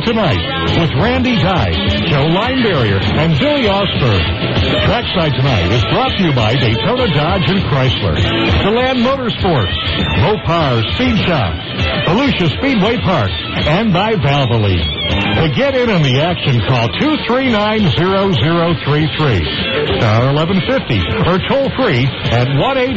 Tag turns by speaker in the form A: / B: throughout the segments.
A: tonight with Randy Tye, Joe Linebarrier, and Billy Osberg. Trackside tonight is brought to you by Daytona Dodge and Chrysler, DeLand Motorsports, Mopar Speed Shop, Volusia Speedway Park, and by Valvoline. To get in on the action, call 239-0033, star 1150, or toll free at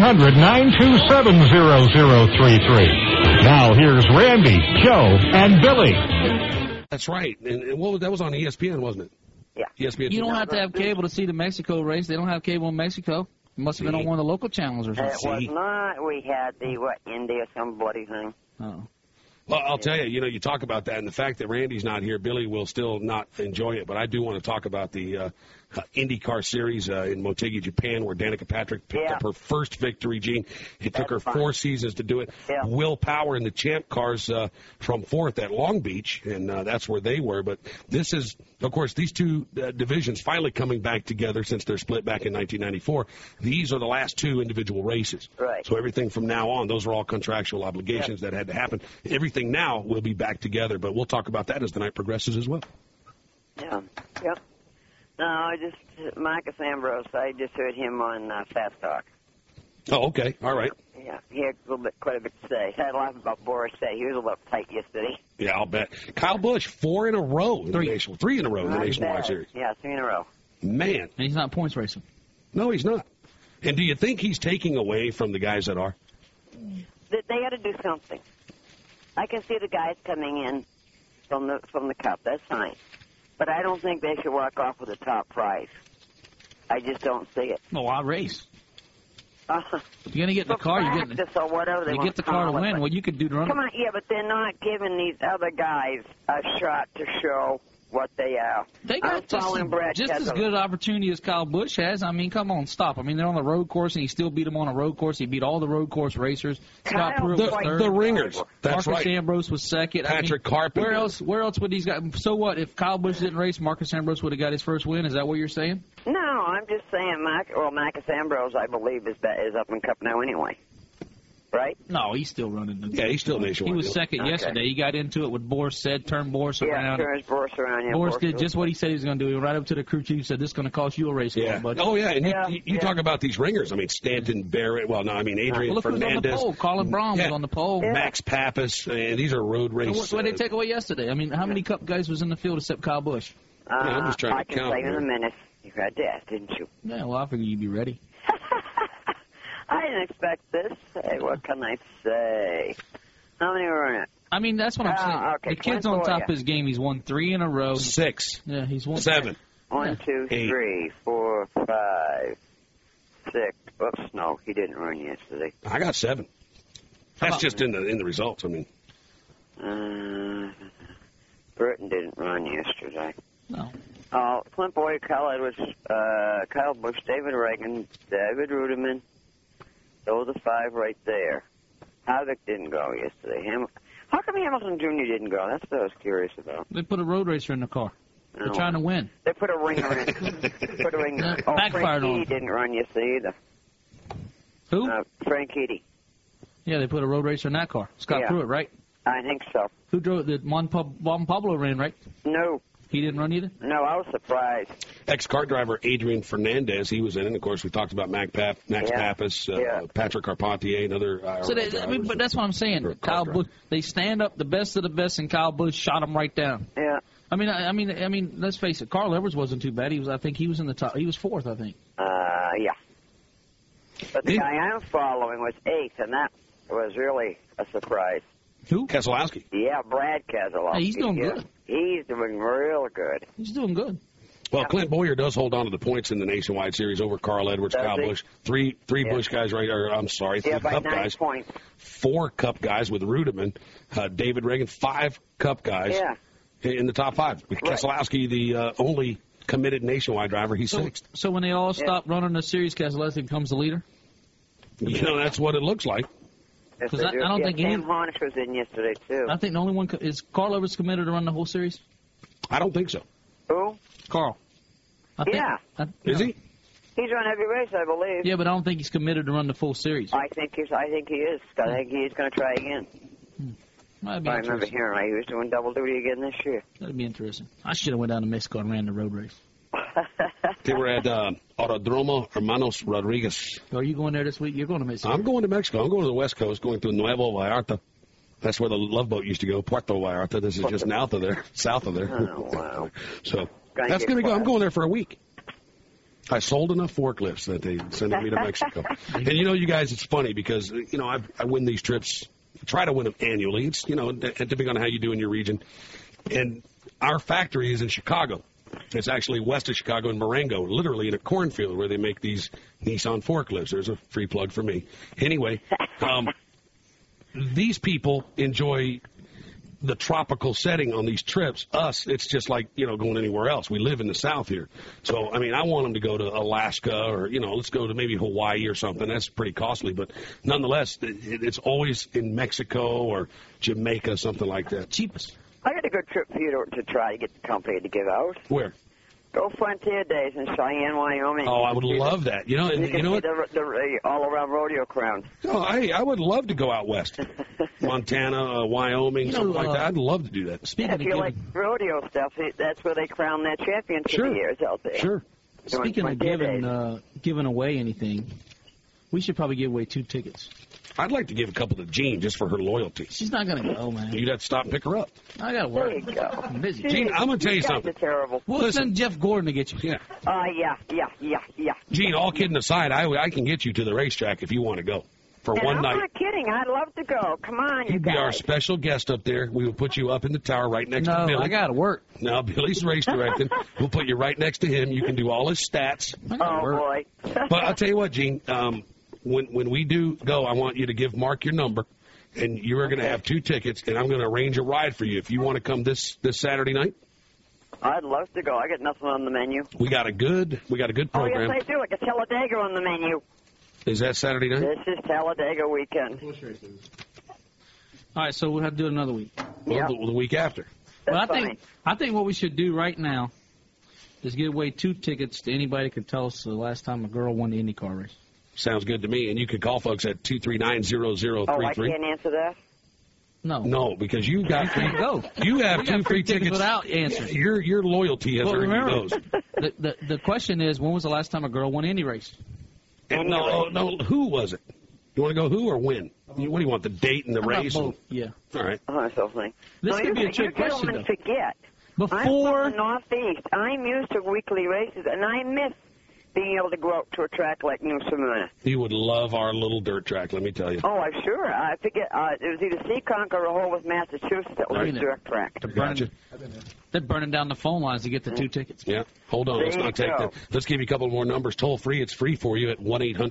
A: 1-800-927-0033. Now here's Randy, Joe, and Billy.
B: That's right. And that was on ESPN, wasn't it?
C: Yeah.
B: ESPN.
D: You don't have to have cable to see the Mexico race. They don't have cable in Mexico. It must have been on one of the local channels or something.
C: It was not. We had the, India some bloody thing.
D: Oh.
B: Well, I'll tell you, you talk about that, and the fact that Randy's not here, Billy will still not enjoy it. But I do want to talk about the IndyCar Series in Motegi, Japan, where Danica Patrick picked up her first victory, Gene. It took her 4 seasons to do it.
C: Yeah.
B: Will Power in the Champ cars from 4th at Long Beach, and that's where they were. But this is, of course, these two divisions finally coming back together since they're split back in 1994. These are the last 2 individual races.
C: Right.
B: So everything from now on, those are all contractual obligations that had to happen. Everything now will be back together, but we'll talk about that as the night progresses as well.
C: Yeah. Yep. No, Marcus Ambrose, I just heard him on Fast Talk.
B: Oh, okay. All right.
C: Yeah, he had quite a bit to say. He had a lot about Boris Day. He was a little uptight yesterday.
B: Yeah, I'll bet. Kyle Busch, 4 in a row. In 3 in a row in the Nationwide Series.
C: Yeah, 3 in a row.
B: Man.
D: And he's not points racing.
B: No, he's not. And do you think he's taking away from the guys that are?
C: They got to do something. I can see the guys coming in from the Cup. That's fine. But I don't think they should walk off with a top prize. I just don't see it.
D: No, why race? You're going to get in the car. You get the car to win. What you could do to run.
C: Come on, yeah, but they're not giving these other guys a shot to show what they are.
D: They got just as good an opportunity as Kyle Busch has. I mean, come on, stop. I mean, they're on the road course, and he still beat them on a road course. He beat all the road course racers. Scott Pruitt was third.
B: The ringers. That's
D: Marcus Ambrose was second.
B: Patrick Carpenter.
D: Where else would these guys? So what? If Kyle Busch didn't race, Marcus Ambrose would have got his first win. Is that what you're saying?
C: No, I'm just saying. Marcus Ambrose, I believe, is up in Cup now anyway. Right?
D: No, he's still running.
B: Yeah, he's still nationwide.
D: He was second yesterday. He got into it with Boris said, turned Boris around.
C: Yeah, turns Boris around. Yeah,
D: Boris did just what he said he was going to do. He went right up to the crew chief, said, this is going to cost you a race car, buddy.
B: Oh, yeah, and you talk about these ringers. I mean, Stanton Barrett. Well, no, I mean, Adrian Fernandez.
D: Who's on the pole. Colin Braun was on the pole.
B: Yeah. Max Pappas, and these are road races.
D: What did they take away yesterday? I mean, how many Cup guys was in the field except Kyle Busch?
B: I'm just trying to count.
C: I can say in a minute. You had to ask, didn't you?
D: Yeah, well, I figured you'd be ready.
C: I didn't expect this. Hey, what can I say? How many were in it?
D: I mean, that's what I'm saying.
C: Okay.
D: The kid's on top of his game. He's won 3 in a row.
B: 6.
D: Yeah, he's won
B: 7.
C: 1, 2, 3, 4, 5, 6. Oops, no, he didn't run yesterday.
B: I got 7. That's just in the results. I mean,
C: Burton didn't run yesterday.
D: No.
C: Clint Boyer, Kyle Edwards, Kyle Busch, David Reagan, David Ruderman. Those are 5 right there. Havoc didn't go yesterday. How come Hamilton Jr. didn't go? That's what I was curious about.
D: They put a road racer in the car. They're trying to win.
C: They put a ringer in.
D: Backfired on him.
C: Frank Eady didn't run yesterday either.
D: Who?
C: Frank Eady.
D: Yeah, they put a road racer in that car. Scott Pruitt, right?
C: I think so.
D: Who drove it? Juan Pablo ran, right?
C: No.
D: He didn't run either?
C: No, I was surprised.
B: Ex-kart driver Adrian Fernandez, he was in it. And, of course, we talked about Max Pappas, Patrick Carpentier, another
D: but that's what I'm saying. Kyle Busch, they stand up the best of the best, and Kyle Busch shot him right down.
C: Yeah.
D: I mean, let's face it. Carl Edwards wasn't too bad. I think he was in the top. He was 4th, I think.
C: Yeah. But the guy I'm following was 8th, and that was really a surprise.
D: Who?
B: Keselowski.
C: Yeah, Brad Keselowski.
D: Hey, he's doing good.
C: He's doing real good.
D: He's doing good.
B: Well, Clint Boyer does hold on to the points in the Nationwide Series over Carl Edwards, Kyle Busch. Three Busch guys right there. I'm sorry, 3 Cup guys. 4 Cup guys with Ruderman, David Reagan, 5 Cup guys in the top 5. With Keselowski, the only committed Nationwide driver, he's 6th.
D: So when they all stop running the series, Keselowski becomes the leader?
B: That's what it looks like.
D: Because I don't think
C: Sam Harnish was in yesterday, too.
D: I think the only one is Carl Edwards committed to run the whole series?
B: I don't think so.
C: Who?
D: Carl.
B: Is he?
C: He's run every race, I believe.
D: Yeah, but I don't think he's committed to run the full series.
C: I think he is. I think he is going to try again.
D: Might be
C: I remember hearing he was doing double duty again this year.
D: That'd be interesting. I should have went down to Mexico and ran the road race.
B: They were at Aerodromo Hermanos Rodriguez.
D: Are you going there this week? You're going to Mexico.
B: I'm going to Mexico. I'm going to the West Coast, going through Nuevo Vallarta. That's where the Love Boat used to go, Puerto Vallarta. This is just south of there.
C: Oh, wow.
B: So that's going to go. I'm going there for a week. I sold enough forklifts that they sent me to Mexico. And you guys, it's funny because, I win these trips, try to win them annually. It's, depending on how you do in your region. And our factory is in Chicago. It's actually west of Chicago in Marengo, literally in a cornfield where they make these Nissan forklifts. There's a free plug for me. Anyway, these people enjoy the tropical setting on these trips. Us, it's just like, going anywhere else. We live in the South here. So, I want them to go to Alaska or, let's go to maybe Hawaii or something. That's pretty costly. But nonetheless, it's always in Mexico or Jamaica, something like that.
D: Cheapest.
C: I got a good trip for you to try to get the company to give out.
B: Where?
C: Go Frontier Days in Cheyenne, Wyoming.
B: Oh, I would love that. You know what?
C: The all-around rodeo crowd.
B: Oh, I would love to go out west. Montana, Wyoming, something like that. I'd love to do that.
C: If you like rodeo stuff, that's where they crown their championship years out there.
B: Sure.
D: Speaking of giving away anything, we should probably give away 2 tickets.
B: I'd like to give a couple to Jean just for her loyalty.
D: She's not going to go, man.
B: You'd have to stop and pick her up.
D: I got to work.
C: There you go.
D: I'm busy.
B: Jean, I'm going to tell you something.
C: Terrible.
D: We'll send Jeff Gordon to get you.
B: Yeah.
C: Yeah.
B: Jean, all kidding aside, I can get you to the racetrack if you want to go for one night.
C: I'm not kidding. I'd love to go. Come on, you
B: You'd
C: guys.
B: be our special guest up there. We will put you up in the tower right next to Billy.
D: No, I got to work.
B: No, Billy's race directing. We'll put you right next to him. You can do all his stats.
C: Oh, boy.
B: But I'll tell you what, Gene, when we do go, I want you to give Mark your number, and you are going to have 2 tickets, and I'm going to arrange a ride for you if you want to come this Saturday night.
C: I'd love to go. I got nothing on the menu.
B: We got a good program.
C: Oh, yes, I do. I got Talladega on the menu.
B: Is that Saturday night?
C: This is Talladega weekend.
D: All right, so we'll have to do it another week.
B: Well, the week after.
D: Well, I think what we should do right now is give away 2 tickets to anybody that can tell us the last time a girl won the IndyCar race.
B: Sounds good to me. And you can call folks at 239-0033.
C: Oh, I can't answer that?
B: No, because you got
D: free go.
B: You have 2 free tickets
D: without answering.
B: Your loyalty has earned you those.
D: The question is, when was the last time a girl won any race?
B: No. Who was it? You want to go who or when? What do you want? The date and the race?
D: Both. Yeah.
B: All right.
D: This could be a trick question, though.
C: Forget.
D: Before
C: I'm from the Northeast. I'm used to weekly races, and I miss being able to go out to a track like New Smyrna.
B: You would love our little dirt track, let me tell you.
C: Oh, I'm sure. I forget. It was either Seekonk or Rehoboth, Massachusetts. That was a dirt track.
B: Gotcha.
D: They're burning down the phone lines to get the 2 tickets.
B: Yeah. Hold on. Let's not take that. Let's give you a couple more numbers. Toll free. It's free for you at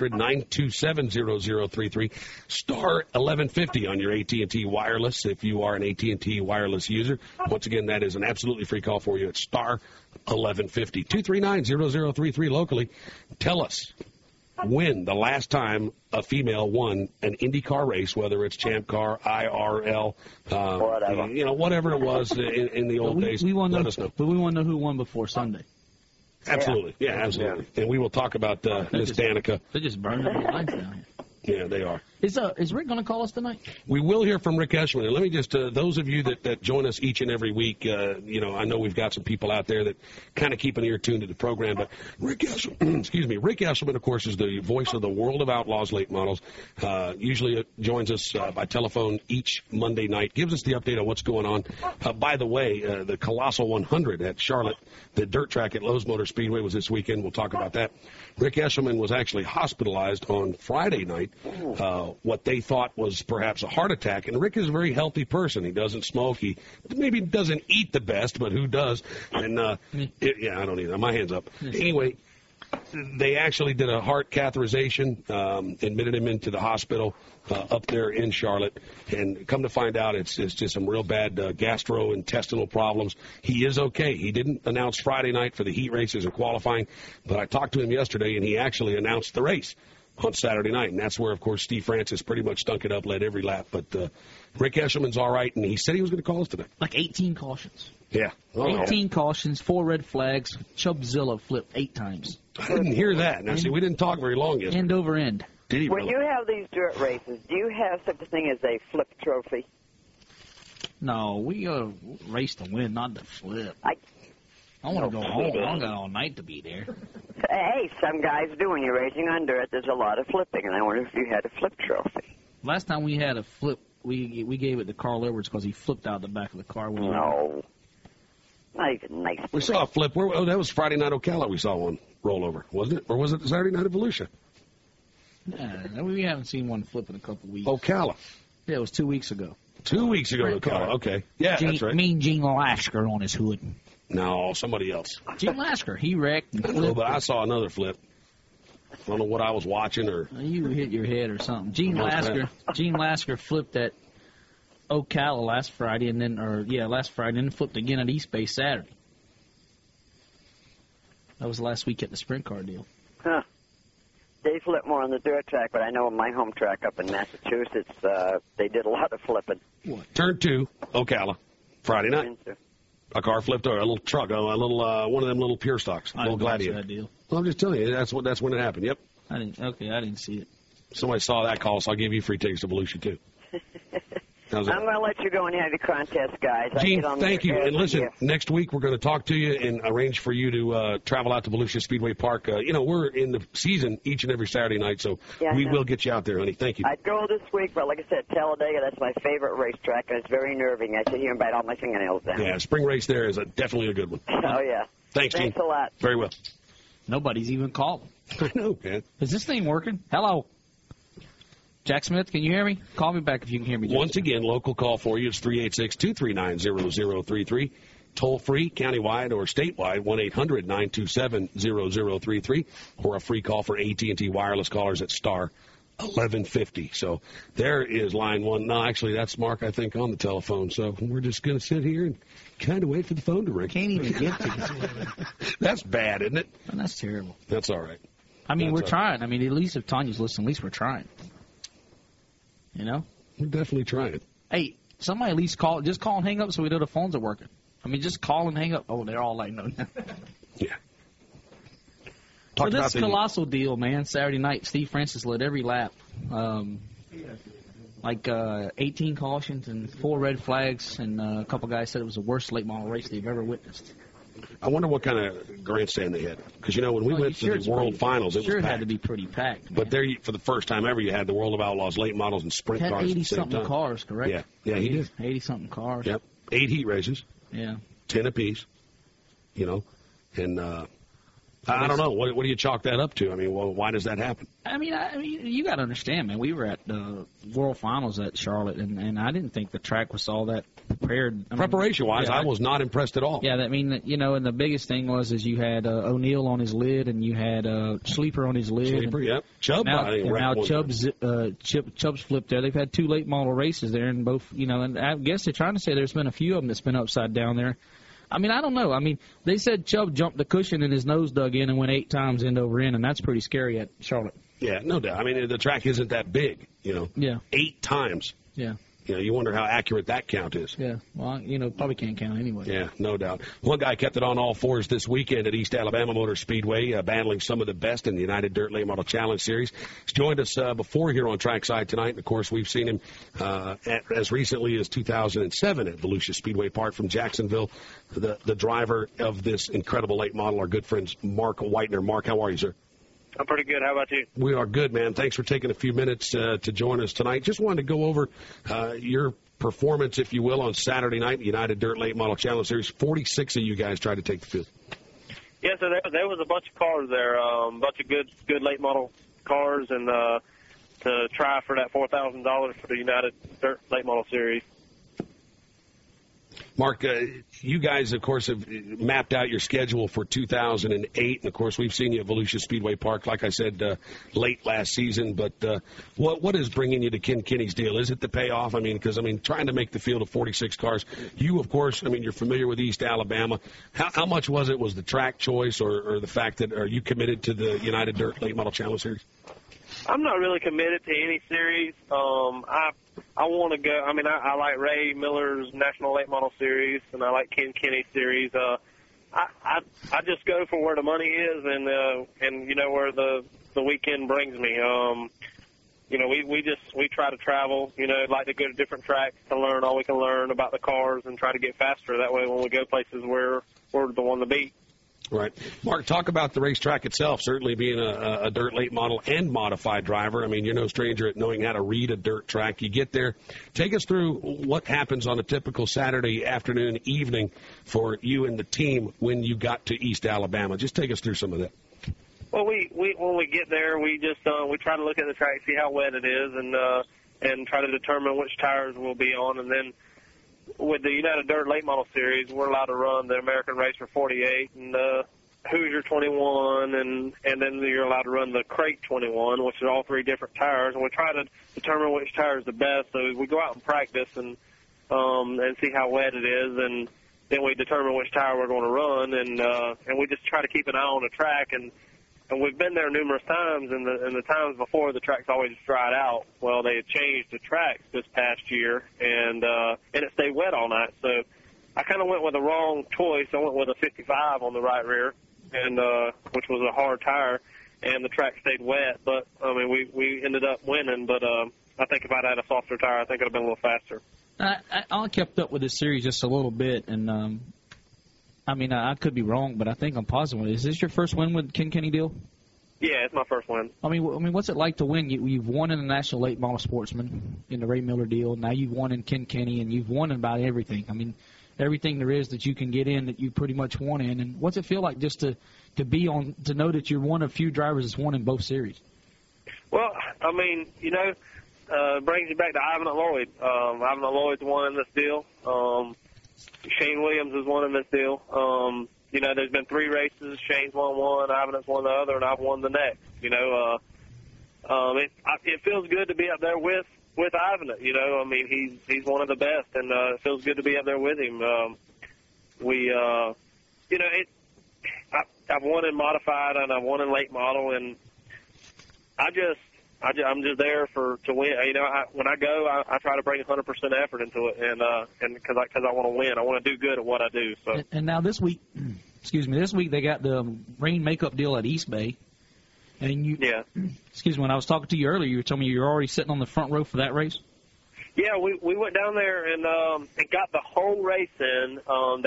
B: 1-800-927-0033. Star 1150 on your AT&T wireless if you are an AT&T wireless user. Once again, that is an absolutely free call for you at Star 1150. 239-0033 locally. Tell us when the last time a female won an IndyCar race, whether it's Champ Car, IRL, whatever it was in the old days. Let us know.
D: But we want to know who won before Sunday.
B: Absolutely. Yeah, absolutely. Yeah. And we will talk about Miss Danica.
D: They're just burning the lines down here.
B: Yeah, they are.
D: Is Rick going to call us tonight?
B: We will hear from Rick Eshelman. And let me just, those of you that join us each and every week, I know we've got some people out there that kind of keep an ear tuned to the program. But Rick Eshelman, Rick Eshelman, of course, is the voice of the World of Outlaws late models. Usually joins us by telephone each Monday night, gives us the update on what's going on. By the way, the Colossal 100 at Charlotte, the dirt track at Lowe's Motor Speedway was this weekend. We'll talk about that. Rick Eshelman was actually hospitalized on Friday night. What they thought was perhaps a heart attack. And Rick is a very healthy person. He doesn't smoke. He maybe doesn't eat the best, but who does? And, I don't either. My hand's up. Anyway, they actually did a heart catheterization, admitted him into the hospital up there in Charlotte. And come to find out, it's just some real bad gastrointestinal problems. He is okay. He didn't announce Friday night for the heat races and qualifying, but I talked to him yesterday, and he actually announced the race on Saturday night, and that's where, of course, Steve Francis pretty much stunk it up, led every lap. But Rick Eshelman's all right, and he said he was going to call us today.
D: Like 18 cautions.
B: Yeah.
D: 18 cautions, 4 red flags. Chubzilla flipped 8 times.
B: I didn't hear that. Now, see, we didn't talk very long yesterday.
D: End over end.
B: Did he
C: When
B: really?
C: you have these dirt races, do you have such a thing as a flip trophy?
D: No, we got to race to win, not to flip. I want to go home. I got all night to be there.
C: Hey, some guys do. When you're racing under it, there's a lot of flipping, and I wonder if you had a flip trophy.
D: Last time we had a flip, we gave it to Carl Edwards because he flipped out the back of the car.
C: No. Not even nice.
B: We saw a flip. Oh, that was Friday night Ocala. We saw one roll over, wasn't it? Or was it Saturday night at Volusia?
D: Nah, we haven't seen one flip in a couple weeks.
B: Ocala.
D: Yeah, it was 2 weeks ago.
B: 2 weeks ago at Ocala. Okay. Yeah, that's right.
D: Mean Gene Lasker on his hood.
B: No, somebody else.
D: Gene Lasker, he wrecked and flipped.
B: I know, but I saw another flip. I don't know what I was watching or.
D: You hit your head or something. Gene Lasker flipped at Ocala last Friday, and then last Friday, and then flipped again at East Bay Saturday. That was last week at the sprint car deal.
C: Huh. They flip more on the dirt track, but I know on my home track up in Massachusetts, they did a lot of flipping.
B: What? Turn 2, Ocala, Friday night. A car flipped over, a little truck, one of them little pure stocks, a little Gladiator.
D: That deal.
B: Well, I'm just telling you, that's when it happened. Yep.
D: I didn't see it.
B: Somebody saw that call, so I'll give you free tickets to Volusia too.
C: I'm going to let you go and have your contest, guys.
B: Gene, thank you. And listen, next week we're going to talk to you and arrange for you to travel out to Volusia Speedway Park. We're in the season each and every Saturday night, so we will get you out there, honey. Thank you.
C: I'd go this week, but like I said, Talladega, that's my favorite racetrack, and it's very nerving. I sit here and bite all my fingernails down.
B: Yeah, spring race there is definitely a good one.
C: Oh, yeah.
B: Thanks, Gene.
C: Thanks a lot.
B: Very well.
D: Nobody's even calling.
B: I know, man.
D: Is this thing working? Hello. Jack Smith, can you hear me? Call me back if you can hear me.
B: Once again, local call for you is 386-239-0033. Toll free, countywide or statewide, 1-800-927-0033, or a free call for AT&T wireless callers at star 1150. So there is line one. No, actually, that's Mark, I think, on the telephone. So we're just going to sit here and kind of wait for the phone to ring.
D: Can't even get to you.
B: That's bad, isn't it?
D: Well, that's terrible.
B: That's all right.
D: I mean, we're trying. I mean, at least if Tanya's listening, at least we're trying. You know?
B: We're definitely trying.
D: Hey, somebody at least just call and hang up so we know the phones are working. I mean, just call and hang up. Oh, they're all like, no.
B: Yeah.
D: So this colossal deal, man, Saturday night, Steve Francis led every lap. 18 cautions and 4 red flags, and a couple guys said it was the worst late model race they've ever witnessed.
B: I wonder what kind of grandstand they had. Because, when we went to the World Finals, it was packed.
D: It had to be pretty packed. Man.
B: But there, for the first time ever, you had the World of Outlaws late models and sprint cars at the same time.
D: 80-something cars, correct?
B: Yeah, he did.
D: 80-something cars.
B: Yep. 8 heat races.
D: Yeah.
B: 10 apiece. And I don't know. What do you chalk that up to? I mean, why does that happen?
D: I mean, you got to understand, man. We were at the World Finals at Charlotte, and I didn't think the track was all that prepared.
B: Preparation-wise, I was not impressed at all.
D: Yeah, and the biggest thing was you had O'Neill on his lid, and you had Sleeper on his lid.
B: Sleeper, yep. Chubb.
D: Now Chubb's flipped there. They've had 2 late model races there, and both, and I guess they're trying to say there's been a few of them that's been upside down there. I mean, I don't know. I mean, they said Chubb jumped the cushion and his nose dug in and went 8 times end over end, and that's pretty scary at Charlotte.
B: Yeah, no doubt. I mean, the track isn't that big,
D: Yeah.
B: 8 times.
D: Yeah.
B: You wonder how accurate that count is.
D: Yeah, well, probably can't count anyway.
B: Yeah, no doubt. One guy kept it on all fours this weekend at East Alabama Motor Speedway, battling some of the best in the United Dirt Late Model Challenge Series. He's joined us before here on Trackside tonight, and, of course, we've seen him as recently as 2007 at Volusia Speedway Park from Jacksonville. The driver of this incredible late model, our good friend Mark Whitener. Mark, how are you, sir?
E: I'm pretty good. How about you?
B: We are good, man. Thanks for taking a few minutes to join us tonight. Just wanted to go over your performance, if you will, on Saturday night, United Dirt Late Model Challenge Series. 46 of you guys tried to take the field.
E: Yeah, so there was a bunch of cars there, a bunch of good late model cars, and to try for that $4,000 for the United Dirt Late Model Series.
B: Mark, you guys, of course, have mapped out your schedule for 2008. And, of course, we've seen you at Volusia Speedway Park, like I said, late last season. But what is bringing you to Ken Kinney's deal? Is it the payoff? I mean, because, trying to make the field of 46 cars. You, of course, you're familiar with East Alabama. How much was it? Was the track choice or the fact that are you committed to the United Dirt Late Model Challenge Series?
E: I'm not really committed to any series. I want to go. I like Ray Miller's National Late Model Series, and I like Ken Kinney's series. I just go for where the money is, and where the weekend brings me. we try to travel, like to go to different tracks to learn all we can learn about the cars and try to get faster. That way when we go places, we're the one to beat.
B: Right. Mark, talk about the racetrack itself, certainly being a dirt late model and modified driver. I mean, you're no stranger at knowing how to read a dirt track. You get there. Take us through what happens on a typical Saturday afternoon, evening for you and the team when you got to East Alabama. Just take us through some of that.
E: Well, when we get there, we just we try to look at the track, see how wet it is, and try to determine which tires we'll be on. And then with the United Dirt Late Model Series, we're allowed to run the American Racer 48 and Hoosier 21, and then you're allowed to run the Crate 21, which is all three different tires. And we try to determine which tire is the best. So we go out and practice and see how wet it is, and then we determine which tire we're going to run, and we just try to keep an eye on the track. And we've been there numerous times, and the times before the track's always dried out. Well, they had changed the tracks this past year, and it stayed wet all night. So I kind of went with the wrong choice. I went with a 55 on the right rear, and which was a hard tire, and the track stayed wet. But I mean, we ended up winning. But I think if I'd had a softer tire, I think it'd have been a little faster.
D: I kept up with this series just a little bit, and I mean, I could be wrong, but I think I'm positive. Is this your first win with Ken Kenny deal?
E: Yeah, it's my first win.
D: I mean, what's it like to win? You've won in the National Late Model Sportsman in the Ray Miller deal. Now you've won in Ken Kenny, and you've won in about everything. I mean, everything there is that you can get in that you pretty much won in. And what's it feel like just to be on, to know that you're one of few drivers that's won in both series?
E: Well, I mean, it brings you back to Ivan Lloyd. Ivan Lloyd's won in this deal. Shane Williams has won in this deal. There's been three races. Shane's won one, Ivan's won the other, and I've won the next. It feels good to be up there with Ivan. I mean, he's one of the best, and it feels good to be up there with him. I've won in modified and I've won in late model, and I'm just there to win. When I go, I try to bring 100% effort into it, and because I want to win, I want to do good at what I do. So.
D: And now this week, this week they got the rain makeup deal at East Bay, and when I was talking to you earlier, you were telling me you're already sitting on the front row for that race.
E: Yeah, we went down there and got the whole race in.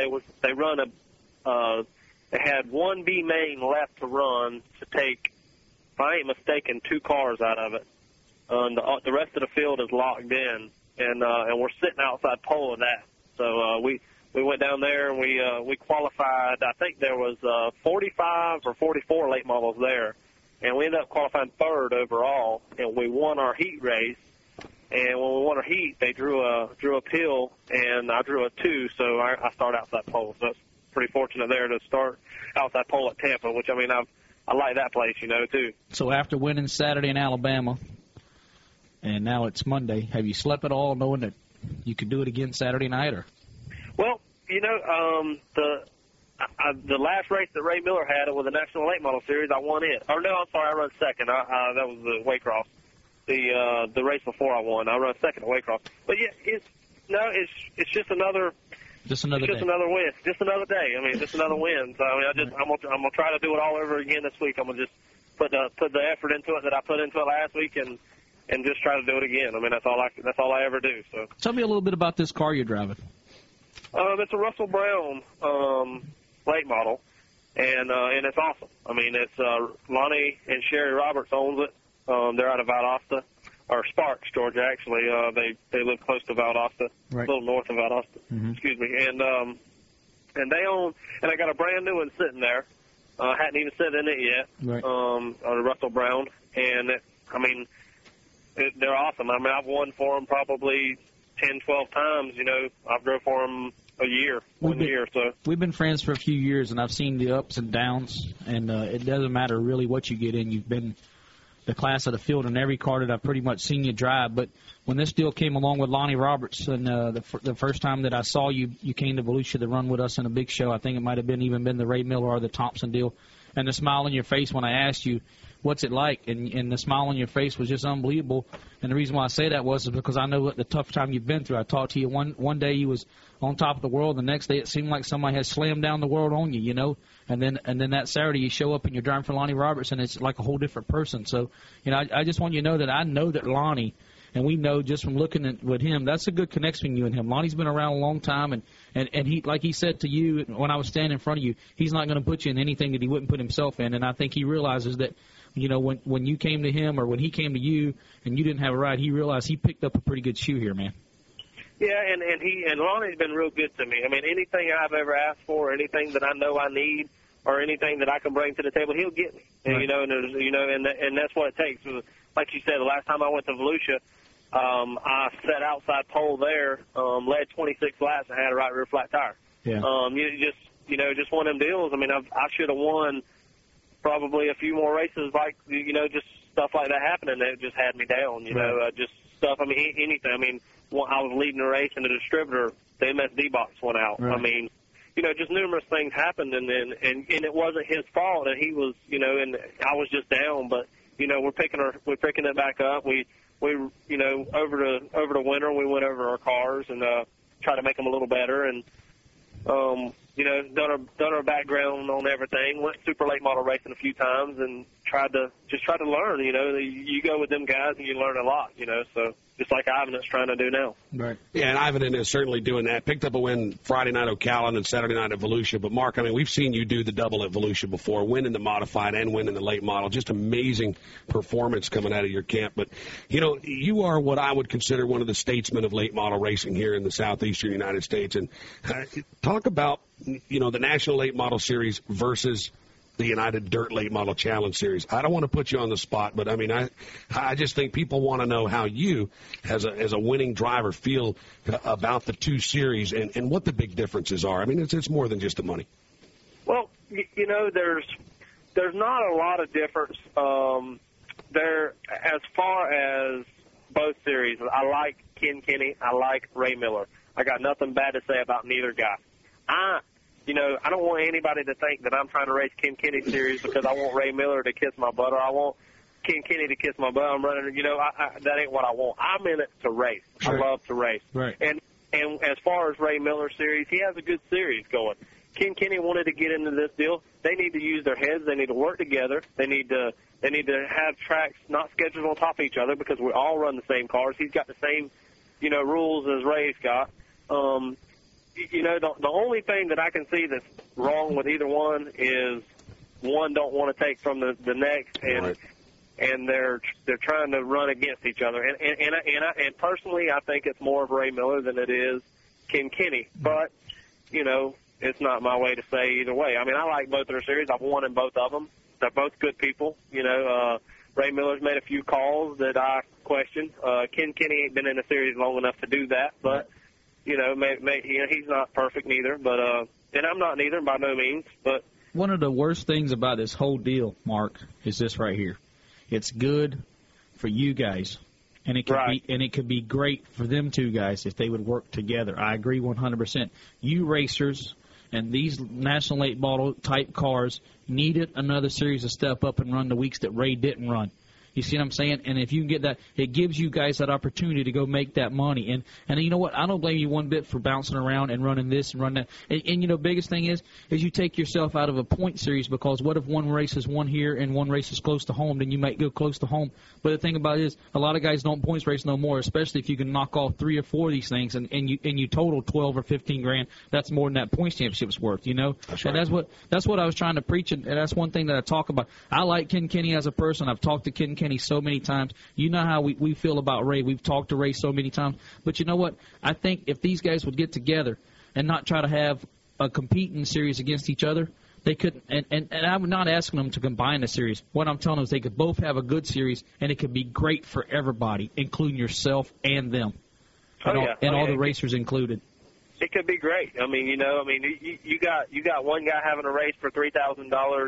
E: They had one B main left to run to take, if I ain't mistaken, 2 cars out of it. The rest of the field is locked in, and we're sitting outside pole of that. So we went down there and we qualified. I think there was 45 or 44 late models there, and we ended up qualifying 3rd overall, and we won our heat race. And when we won our heat, they drew a pill, and I drew a 2, so I started outside pole. So that's pretty fortunate there to start outside pole at Tampa, which, I mean, I like that place, too.
D: So after winning Saturday in Alabama, and now it's Monday, have you slept at all knowing that you could do it again Saturday night? Or?
E: Well, the last race that Ray Miller had with the National Late Model Series, I won it. Or no, I'm sorry, I run second. That was the Waycross. The race before I won, I run second at Waycross. But yeah, it's just another. Just another win. Just another day. I mean, just another win. So I mean, I'm gonna try to do it all over again this week. I'm gonna just put the effort into it that I put into it last week, and just try to do it again. I mean, that's all I ever do. So
D: tell me a little bit about this car you're driving.
E: It's a Russell Brown late model, and it's awesome. I mean, it's Lonnie and Sherry Roberts owns it. They're out of Valdosta. Or Sparks, Georgia, actually. They live close to Valdosta, right. A little north of Valdosta. Mm-hmm. Excuse me. And they own, and I got a brand new one sitting there. Hadn't even sit in it yet. Right. On a Russell Brown, and they're awesome. I mean, I've won for them probably 10, 12 times. I've drove for them a year, So
D: we've been friends for a few years, and I've seen the ups and downs. And it doesn't matter really what you get in. You've been the class of the field in every car that I've pretty much seen you drive. But when this deal came along with Lonnie Roberts, and the first time that I saw you came to Volusia to run with us in a big show. I think it might have been the Ray Miller or the Thompson deal. And the smile on your face when I asked you, what's it like, and the smile on your face was just unbelievable. And the reason why I say that was because I know what the tough time you've been through. I talked to you one day you was on top of the world, the next day it seemed like somebody had slammed down the world on you, you know. And then that Saturday you show up and you're driving for Lonnie Roberts, and it's like a whole different person. So, you know, I just want you to know that I know that Lonnie, and we know just from looking with him, that's a good connection between you and him. Lonnie's been around a long time, and he, like he said to you when I was standing in front of you, he's not going to put you in anything that he wouldn't put himself in. And I think he realizes that, you know, when you came to him or when he came to you and you didn't have a ride, he realized he picked up a pretty good shoe here, man.
E: Yeah, and Lonnie's been real good to me. I mean, anything I've ever asked for, anything that I know I need, or anything that I can bring to the table, he'll get me. And,
D: right.
E: you know, and that's what it takes. Like you said, the last time I went to Volusia, I sat outside pole there, led 26 laps, and had a right rear flat tire.
D: Yeah.
E: Just one of them deals. I mean, I should have won probably a few more races, like, you know, just stuff like that happening that just had me down. You know, just stuff. I mean, anything. I mean, I was leading a race, and the distributor, the MSD box went out.
D: Right.
E: I mean, you know, just numerous things happened, and it wasn't his fault, and he was, you know, and I was just down. But you know, we're picking it back up. We you know, over the winter, we went over our cars and tried to make them a little better, and you know, done our background on everything. Went super late model racing a few times, and tried to learn. You know, you go with them guys and you learn a lot. You know, so just like Ivan is trying to do now.
D: Right.
B: Yeah, and Ivan is certainly doing that. Picked up a win Friday night at Ocala and Saturday night at Volusia. But, Mark, I mean, we've seen you do the double at Volusia before, win in the modified and win in the late model. Just amazing performance coming out of your camp. But, you know, you are what I would consider one of the statesmen of late model racing here in the southeastern United States. And talk about, you know, the National Late Model Series versus the United Dirt Late Model Challenge Series. I don't want to put you on the spot, but I mean, I just think people want to know how you, as a winning driver, feel about the two series and what the big differences are. I mean, it's more than just the money.
E: Well, you know, there's not a lot of difference there as far as both series. I like Ken Kenny. I like Ray Miller. I got nothing bad to say about neither guy. You know, I don't want anybody to think that I'm trying to race Ken Kenny series because I want Ray Miller to kiss my butt or I want Ken Kenny to kiss my butt. I'm running, you know, that ain't what I want. I'm in it to race. Sure. I love to race.
D: Right.
E: And as far as Ray Miller series, he has a good series going. Ken Kenny wanted to get into this deal. They need to use their heads. They need to work together. They need to have tracks not scheduled on top of each other because we all run the same cars. He's got the same, you know, rules as Ray's got. You know, the only thing that I can see that's wrong with either one is one don't want to take from the next, and they're trying to run against each other. And personally, I think it's more of Ray Miller than it is Ken Kenny. But you know, it's not my way to say either way. I mean, I like both of their series. I've won in both of them. They're both good people. You know, Ray Miller's made a few calls that I question. Ken Kenny ain't been in the series long enough to do that, but. You know, he's not perfect neither, but and I'm not neither by no means. But
D: one of the worst things about this whole deal, Mark, is this right here. It's good for you guys, and it could be great for them two guys if they would work together. I agree 100%. You racers and these National Late Model type cars needed another series to step up and run the weeks that Ray didn't run. You see what I'm saying? And if you can get that, it gives you guys that opportunity to go make that money. And you know what? I don't blame you one bit for bouncing around and running this and running that. And you know, biggest thing is you take yourself out of a point series because what if one race is one here and one race is close to home? Then you might go close to home. But the thing about it is a lot of guys don't points race no more, especially if you can knock off 3 or 4 of these things and you total 12 or 15 grand. That's more than that points championship's worth, you know?
B: That's right.
D: And that's what I was trying to preach, and that's one thing that I talk about. I like Ken Kenny as a person. I've talked to Ken Kenny so many times. You know how we feel about Ray. We've talked to Ray so many times. But you know what? I think if these guys would get together and not try to have a competing series against each other, they could. And I'm not asking them to combine a series. What I'm telling them is they could both have a good series, and it could be great for everybody, including yourself and them, and all the racers included.
E: It could be great. I mean, you know, you got one guy having a race for $3,000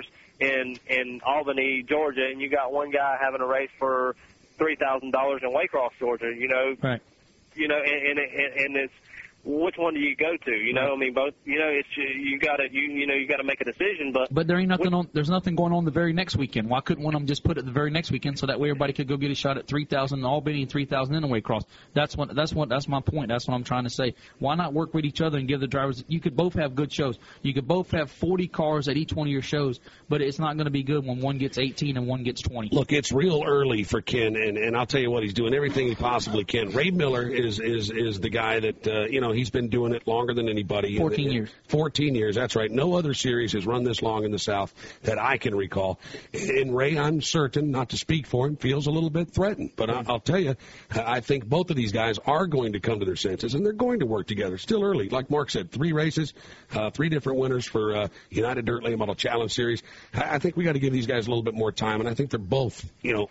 E: in Albany, Georgia, and you got one guy having a race for $3,000 in Waycross, Georgia. You know,
D: right?
E: You know, and it's which one do you go to? You know, I mean, both. You know, it's you got to make a decision. But
D: there ain't nothing on. There's nothing going on the very next weekend. Why couldn't one of them just put it the very next weekend so that way everybody could go get a shot at 3,000 in Albany and 3,000 in the Waycross? That's my point. That's what I'm trying to say. Why not work with each other and give the drivers? You could both have good shows. You could both have 40 cars at each one of your shows, but it's not going to be good when one gets 18 and one gets 20.
B: Look, it's real early for Ken, and I'll tell you what, he's doing everything he possibly can. Ray Miller is the guy that he's been doing it longer than anybody.
D: 14 years.
B: 14 years, that's right. No other series has run this long in the South that I can recall. And Ray, I'm certain, not to speak for him, feels a little bit threatened. But I'll tell you, I think both of these guys are going to come to their senses, and they're going to work together. Still early. Like Mark said, 3 races, 3 different winners for United Dirt Late Model Challenge Series. I think we got to give these guys a little bit more time, and I think they're both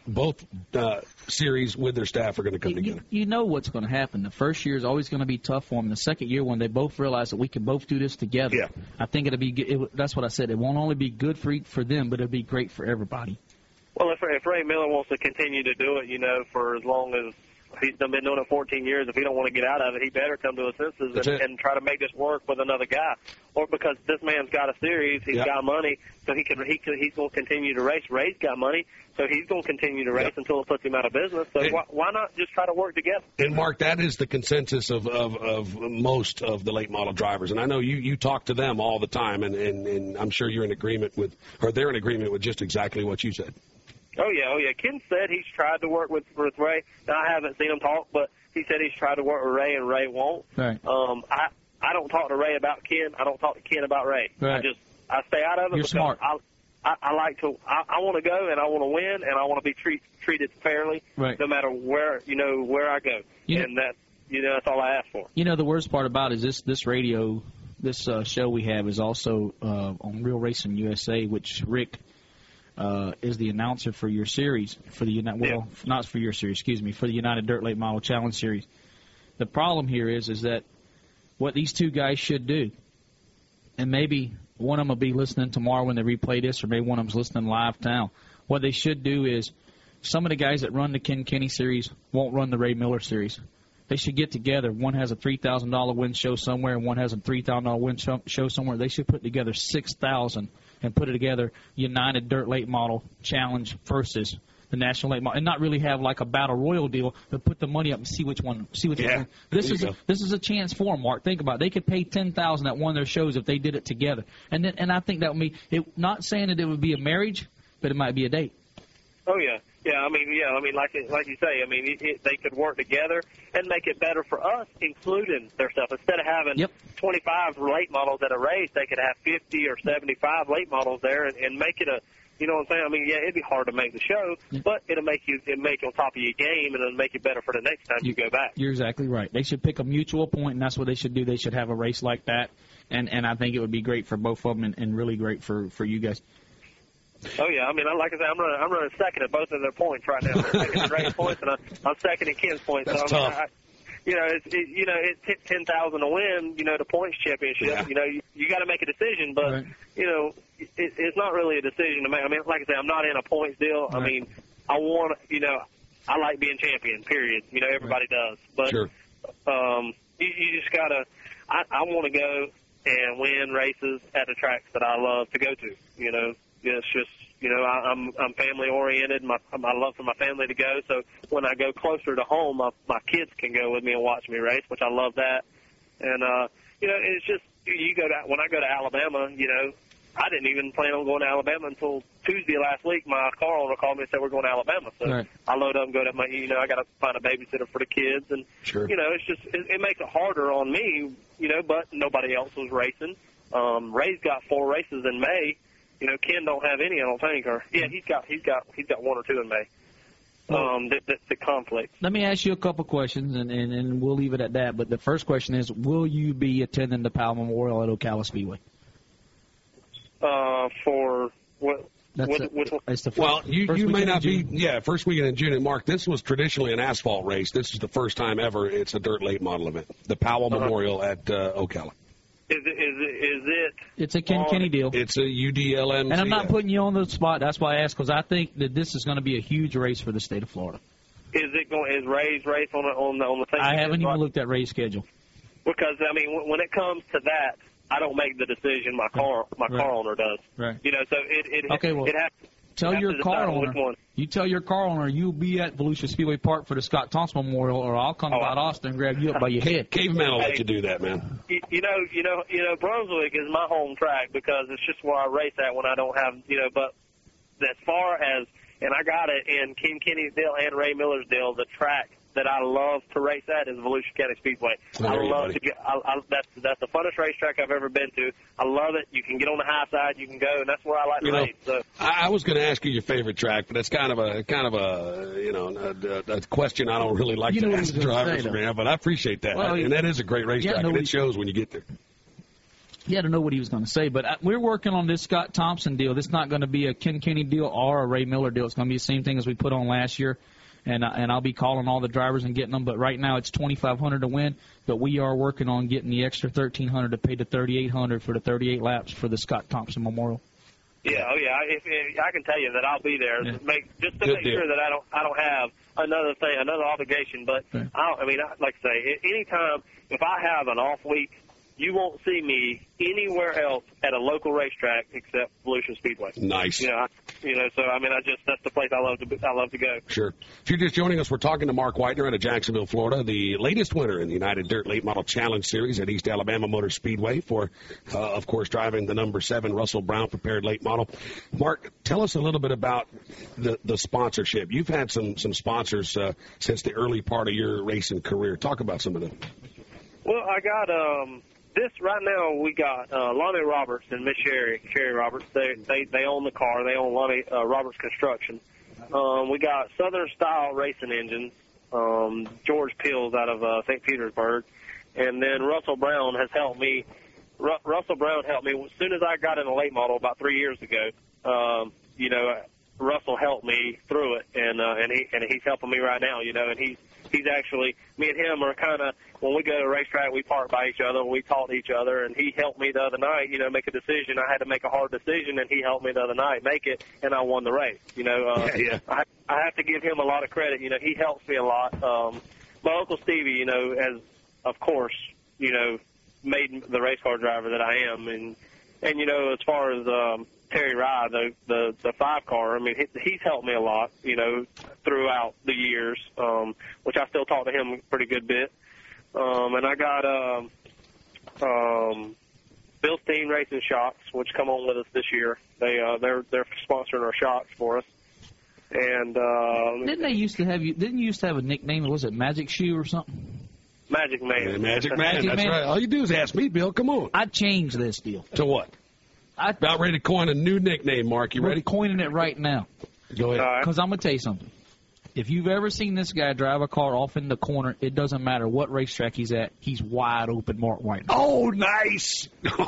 B: series with their staff are going to come together.
D: You know what's going to happen. The first year is always going to be tough for them. The second year, when they both realize that we can both do this together,
B: yeah.
D: I think it'll be. That's what I said. It won't only be good for them, but it'll be great for everybody.
E: Well, if Ray Miller wants to continue to do it, for as long as he's been doing it 14 years, if he don't want to get out of it, he better come to his senses and try to make this work with another guy. Or because this man's got a series, he's got money, so he's going to continue to race. Ray's got money, so he's going to continue to race until it puts him out of business. So why not just try to work together?
B: And Mark, that is the consensus of most of the late model drivers. And I know you talk to them all the time, and I'm sure you're in agreement with, or they're in agreement with just exactly what you said.
E: Oh yeah. Ken said he's tried to work with Ray. Now, I haven't seen him talk, but he said he's tried to work with Ray, and Ray won't.
D: Right.
E: I don't talk to Ray about Ken. I don't talk to Ken about Ray.
D: Right.
E: I stay out of it.
D: You're smart.
E: I like to. I want to go, and I want to win, and I want to be treated fairly,
D: right,
E: no matter where I go. And that's all I ask for.
D: The worst part about it is this radio, this show we have is also on Real Racing USA, which Rick is the announcer for your series, for the not for your series, excuse me, for the United Dirt Late Model Challenge Series. The problem here is that what these two guys should do, and maybe one of them will be listening tomorrow when they replay this, or maybe one of them's listening live now. What they should do is, some of the guys that run the Ken Kenny series won't run the Ray Miller series. They should get together. One has a $3,000 win show somewhere, and one has a $3,000 win show somewhere. They should put together $6,000 and put it together, United Dirt Late Model Challenge versus the National Late Model, and not really have like a battle royal deal, but put the money up and see which one. One. This is a chance for them, Mark. Think about it. They could pay $10,000 at one of their shows if they did it together, and I think that would be not saying that it would be a marriage, but it might be a date.
E: Oh yeah. I mean, like you say, they could work together and make it better for us, including their stuff. Instead of having 25 late models at a race, they could have 50 or 75 late models there and make it a. You know what I'm saying? It'd be hard to make the show, but it'll make you on top of your game, and it'll make it better for the next time you go back.
D: You're exactly right. They should pick a mutual point, and that's what they should do. They should have a race like that, and I think it would be great for both of them and really great for you guys.
E: Oh yeah, like I said, I'm running second at both of their points right now. I'm second at Ray's points, and I'm second at Ken's points.
B: That's tough.
E: It's 10,000 to win. The points championship.
B: Yeah.
E: You got to make a decision, but
D: right.
E: It's not really a decision to make. Like I said, I'm not in a points deal.
D: Right.
E: I want. I like being champion. Period. Everybody does, but
B: sure.
E: You just gotta. I want to go and win races at the tracks that I love to go to. It's just, I'm family oriented. I love for my family to go. So when I go closer to home, my kids can go with me and watch me race, which I love that. And it's just when I go to Alabama, I didn't even plan on going to Alabama until Tuesday last week. My car owner called me and said we're going to Alabama. So
D: right.
E: I load up and go to I got to find a babysitter for the kids, and
B: sure.
E: It's just it makes it harder on me. But nobody else was racing. Ray's got 4 races in May. Ken don't have any, I don't think. Or he's got 1 or 2 in May. The conflict.
D: Let me ask you a couple questions, and we'll leave it at that. But the first question is, will you be attending the Powell Memorial at Ocala Speedway?
E: For what?
B: You may not be. Yeah, first weekend in June. And Mark, this was traditionally an asphalt race. This is the first time ever it's a dirt late model event. The Powell Memorial at Ocala.
E: Is it?
D: It's a Ken Kenny deal.
B: It's a UDLM.
D: And I'm not putting you on the spot. That's why I asked, because I think that this is going to be a huge race for the state of Florida.
E: Is Ray's race on the thing?
D: I haven't even looked at Ray's schedule.
E: Because, I mean, when it comes to that, I don't make the decision. My car owner does.
D: Right.
E: You know, so it has to.
D: Tell your car owner. You tell your car owner you'll be at Volusia Speedway Park for the Scott Thompson Memorial, or I'll come out Austin and grab you up by your head.
B: Caveman will let you do that, man.
E: You know, Brunswick is my home track because it's just where I race at when I don't have, But as far as, and I got it in Ken Kenny's deal and Ray Miller's deal, the track that I love to race at is Volusia County Speedway. That's the funnest racetrack I've ever been to. I love it. You can get on the high side, you can go, and that's where I like to race. So
B: I was going to ask you your favorite track, but it's kind of a question I don't really like to ask drivers, man. But I appreciate that, and that is a great racetrack, and it shows when you get there.
D: He had to know what he was going to say, but we're working on this Scott Thompson deal. This is not going to be a Ken Kenny deal or a Ray Miller deal. It's going to be the same thing as we put on last year. And I'll be calling all the drivers and getting them. But right now it's $2,500 to win. But we are working on getting the extra $1,300 to pay the $3,800 for the 38 laps for the Scott Thompson Memorial.
E: Yeah, I can tell you that I'll be there.
D: Yeah.
E: Just to make sure that I don't have another obligation. But like I say, anytime if I have an off week, you won't see me anywhere else at a local racetrack except Volusia Speedway.
B: Nice.
E: So that's the place I love to go.
B: Sure. If you're just joining us, we're talking to Mark Whitener out of Jacksonville, Florida, the latest winner in the United Dirt Late Model Challenge Series at East Alabama Motor Speedway for, of course, driving the number 7 Russell Brown prepared late model. Mark, tell us a little bit about the sponsorship. You've had some sponsors since the early part of your racing career. Talk about some of them.
E: Well, I got this right now. We got Lonnie Roberts and Miss Sherry Roberts. They own the car. They own Lonnie Roberts Construction. We got Southern Style Racing Engines. George Peels out of St. Petersburg, and then Russell Brown has helped me. Russell Brown helped me as soon as I got in a late model about 3 years ago. Russell helped me through it, and he's helping me right now. And he's actually, me and him are kind of, when we go to a racetrack, we park by each other, we talk to each other, and he helped me the other night, make a decision. I had to make a hard decision, and he helped me the other night make it, and I won the race. I have to give him a lot of credit. He helps me a lot. My Uncle Stevie, has, of course, made the race car driver that I am, and as far as Terry Rye, the 5-car, he's helped me a lot, throughout the years, which I still talk to him a pretty good bit. And I got Bill Steen Racing Shocks, which come on with us this year. They're sponsoring our shocks for us. And
D: didn't you used to have a nickname? Was it Magic Shoe or something?
E: Magic Man.
B: Yeah, Magic Man. That's right. All you do is ask me, Bill. Come on.
D: I changed this deal.
B: To what? About ready to coin a new nickname, Mark. You ready?
D: We're coining it right now.
B: Go ahead.
D: Because I'm going to tell you something. If you've ever seen this guy drive a car off in the corner, it doesn't matter what racetrack he's at. He's wide open, Mark Whitener.
B: Oh, nice.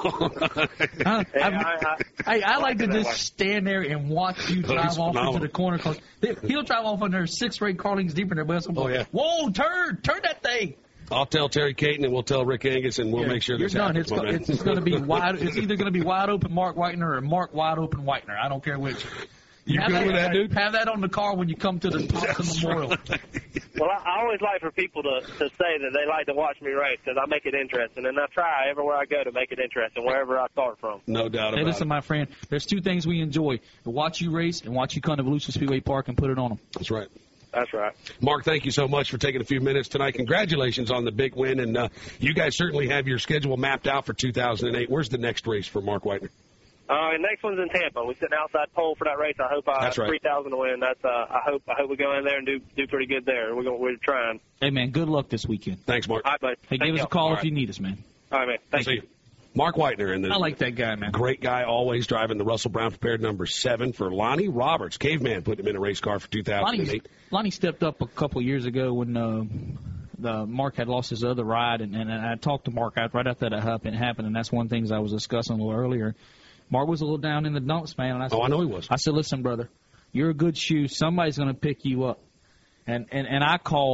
D: I like to just stand there and watch you drive off into the corner. Cause he'll drive off under 6 or 8 car lengths deeper than everybody else.
B: Oh, yeah.
D: Whoa, turn that thing.
B: I'll tell Terry Caton and we'll tell Rick Angus, and we'll make sure this happens.
D: It's going to be wide. It's either going to be wide open Mark Whitener or Mark wide open Whitener. I don't care which.
B: You good with that, dude?
D: Have that on the car when you come to the Thompson Memorial.
E: Well, I always like for people to say that they like to watch me race because I make it interesting, and I try everywhere I go to make it interesting, wherever I start from.
B: No doubt about it.
D: Hey, listen, my friend, there's 2 things we enjoy: to watch you race and watch you come to Volusia Speedway Park and put it on them.
B: That's right.
E: That's right.
B: Mark, thank you so much for taking a few minutes tonight. Congratulations on the big win, and you guys certainly have your schedule mapped out for 2008. Where's the next race for Mark Whitener?
E: Next one's in Tampa. We're sitting outside pole for that race. I hope I have 3,000 to win. That's I hope we go in there and do pretty good there. We're trying.
D: Hey man, good luck this weekend.
B: Thanks, Mark.
E: All right, buddy.
D: Hey, give us a call if you need us, man.
E: All right, man. Thank you.
B: Mark Whitener, and
D: I like that guy, man.
B: Great guy, always driving the Russell Brown prepared number 7 for Lonnie Roberts. Caveman put him in a race car for 2008.
D: Lonnie stepped up a couple years ago when Mark had lost his other ride, and I talked to Mark right after that happened, and that's one of the things I was discussing a little earlier. Mark was a little down in the dumps, man. And I said,
B: I know he was.
D: I said, listen, brother, you're a good shoe. Somebody's going to pick you up. And I called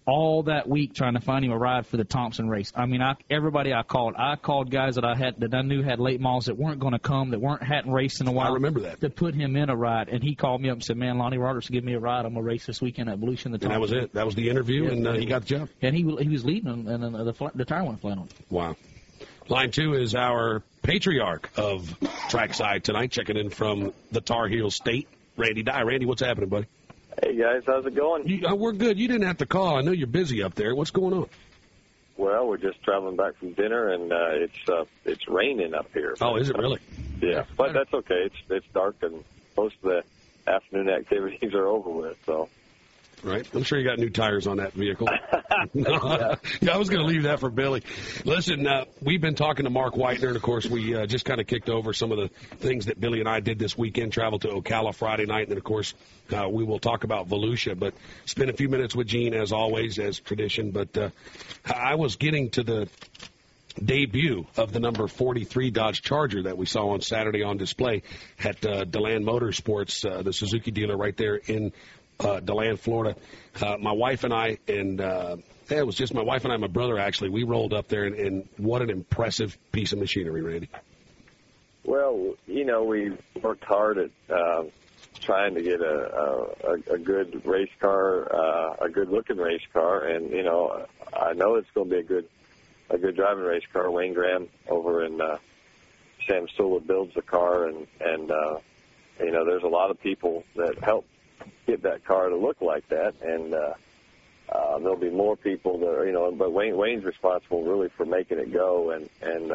D: all that week trying to find him a ride for the Thompson race. I mean, everybody I called guys that I knew had late models that weren't going to come, that hadn't raced in a while.
B: I remember that.
D: To put him in a ride, and he called me up and said, "Man, Lonnie Rogers, give me a ride. I'm gonna race this weekend at Evolution."
B: And that was it. That was the interview, and he got the job.
D: And he was leading, and the tire went flat on him.
B: Wow. Line 2 is our patriarch of trackside tonight, checking in from the Tar Heel State, Randy Dye. Randy, what's happening, buddy?
F: Hey, guys, how's it going?
B: We're good. You didn't have to call. I know you're busy up there. What's going on?
F: Well, we're just traveling back from dinner, and it's raining up here.
B: Oh, is it really?
F: Yeah, but that's okay. It's dark, and most of the afternoon activities are over with, so.
B: Right. I'm sure you got new tires on that vehicle. Yeah, I was going to leave that for Billy. Listen, we've been talking to Mark Whitener, and, of course, we just kind of kicked over some of the things that Billy and I did this weekend, traveled to Ocala Friday night, and then, of course, we will talk about Volusia. But spend a few minutes with Gene, as always, as tradition. But I was getting to the debut of the number 43 Dodge Charger that we saw on Saturday on display at DeLand Motorsports, the Suzuki dealer right there in DeLand, Florida. My wife and I, and it was just my wife and I, my brother, actually, we rolled up there, and what an impressive piece of machinery, Randy.
F: Well, we worked hard at trying to get a good race car, a good-looking race car, and, I know it's going to be a good driving race car. Wayne Graham over in Sam Sula builds the car, and there's a lot of people that help get that car to look like that, and there'll be more people that are, but Wayne's responsible really for making it go, and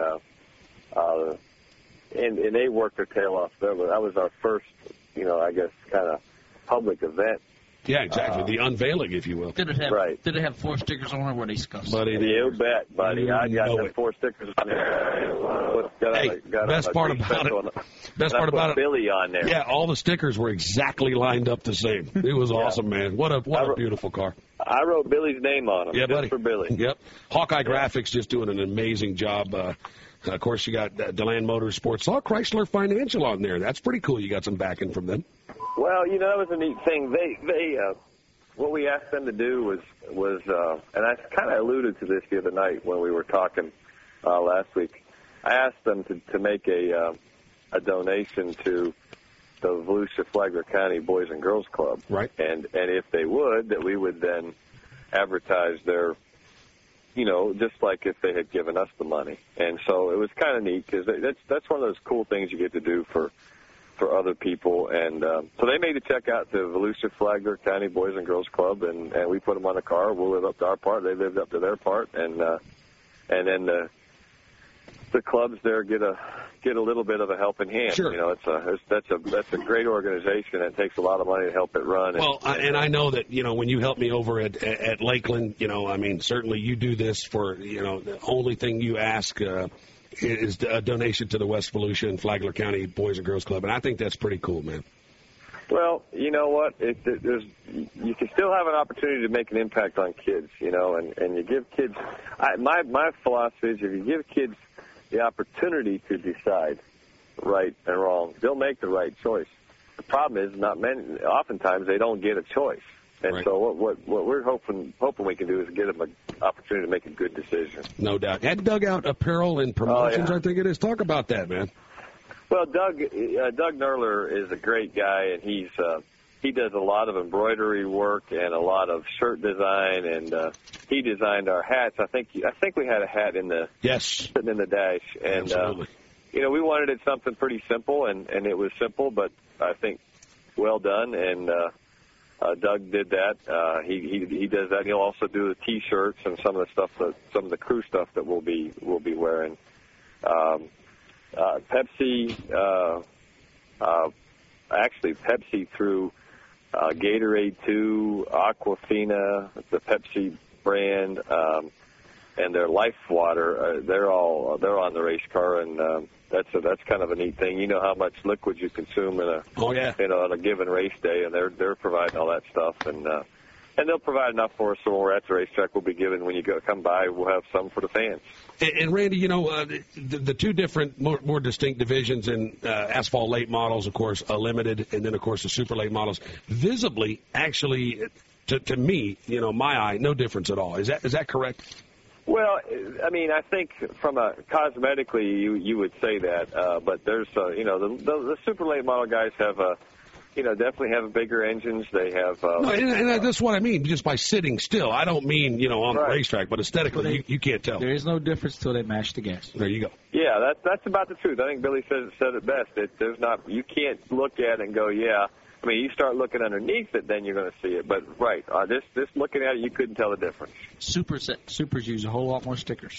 F: they worked their tail off there. But that was our first, I guess, kind of public event.
B: Yeah, exactly. The unveiling, if you will.
D: Did it have 4 stickers on it where they discussed?
B: Buddy,
F: you bet, buddy. I got the 4 stickers on there.
B: Best part about it.
F: Billy on there.
B: Yeah, all the stickers were exactly lined up the same. It was awesome, man. What a beautiful car.
F: I wrote Billy's name on them.
B: Yeah,
F: just
B: buddy.
F: For Billy.
B: Yep. Hawkeye Graphics just doing an amazing job. Of course, you got DeLand Motorsports. Saw Chrysler Financial on there. That's pretty cool. You got some backing from them.
F: Well, that was a neat thing. They what we asked them to do was and I kind of alluded to this the other night when we were talking last week. I asked them to make a donation to the Volusia Flagler County Boys and Girls Club.
B: Right. And
F: if they would, that we would then advertise their, just like if they had given us the money. And so it was kind of neat because that's one of those cool things you get to do for other people. And so they made a check out to Volusia Flagler County Boys and Girls Club, and we put them on the car. We'll live up to our part. They lived up to their part. And then the clubs there get a little bit of a helping hand.
B: Sure.
F: That's a great organization. It takes a lot of money to help it run.
B: Well, and I know that, when you help me over at Lakeland, certainly you do this for, the only thing you ask is a donation to the West Volusia and Flagler County Boys and Girls Club, and I think that's pretty cool, man.
F: Well, you know what? You can still have an opportunity to make an impact on kids, and you give kids. My philosophy is if you give kids the opportunity to decide right and wrong, they'll make the right choice. The problem is oftentimes they don't get a choice. And
B: right.
F: So what we're hoping we can do is get them an opportunity to make a good decision.
B: No doubt. And Dugout Apparel and Promotions, I think it is. Talk about that, man.
F: Well, Doug Nerler is a great guy, and he does a lot of embroidery work and a lot of shirt design, and he designed our hats. I think we had a hat sitting in the dash, and
B: absolutely.
F: We wanted it something pretty simple, and it was simple, but I think well done, and. Doug did that. He does that. He'll also do the T-shirts and some of the crew stuff that we'll be wearing. Pepsi, Pepsi through Gatorade 2, Aquafina, the Pepsi brand, and their Life Water. They're on the race car, and that's kind of a neat thing. You know how much liquid you consume on a given race day, and they're providing all that stuff, and they'll provide enough for us. So when we're at the racetrack, we'll be giving when you come by. We'll have some for the fans.
B: And Randy, the two different more distinct divisions in asphalt late models, of course, a limited, and then of course the super late models, visibly actually to me, my eye, no difference at all. Is that correct?
F: Well, I mean, I think from a cosmetically, you would say that, but there's, the super late model guys have definitely have bigger engines. They have.
B: No, and that's what I mean. Just by sitting still, I don't mean on the racetrack, but aesthetically, you can't tell.
D: There is no difference till they mash the gas.
B: There you go.
F: Yeah, that's about the truth. I think Billy said it best. There's not. You can't look at it and go, yeah. I mean, you start looking underneath it, then you're going to see it. But this looking at it, you couldn't tell the difference.
D: Supers use a whole lot more stickers.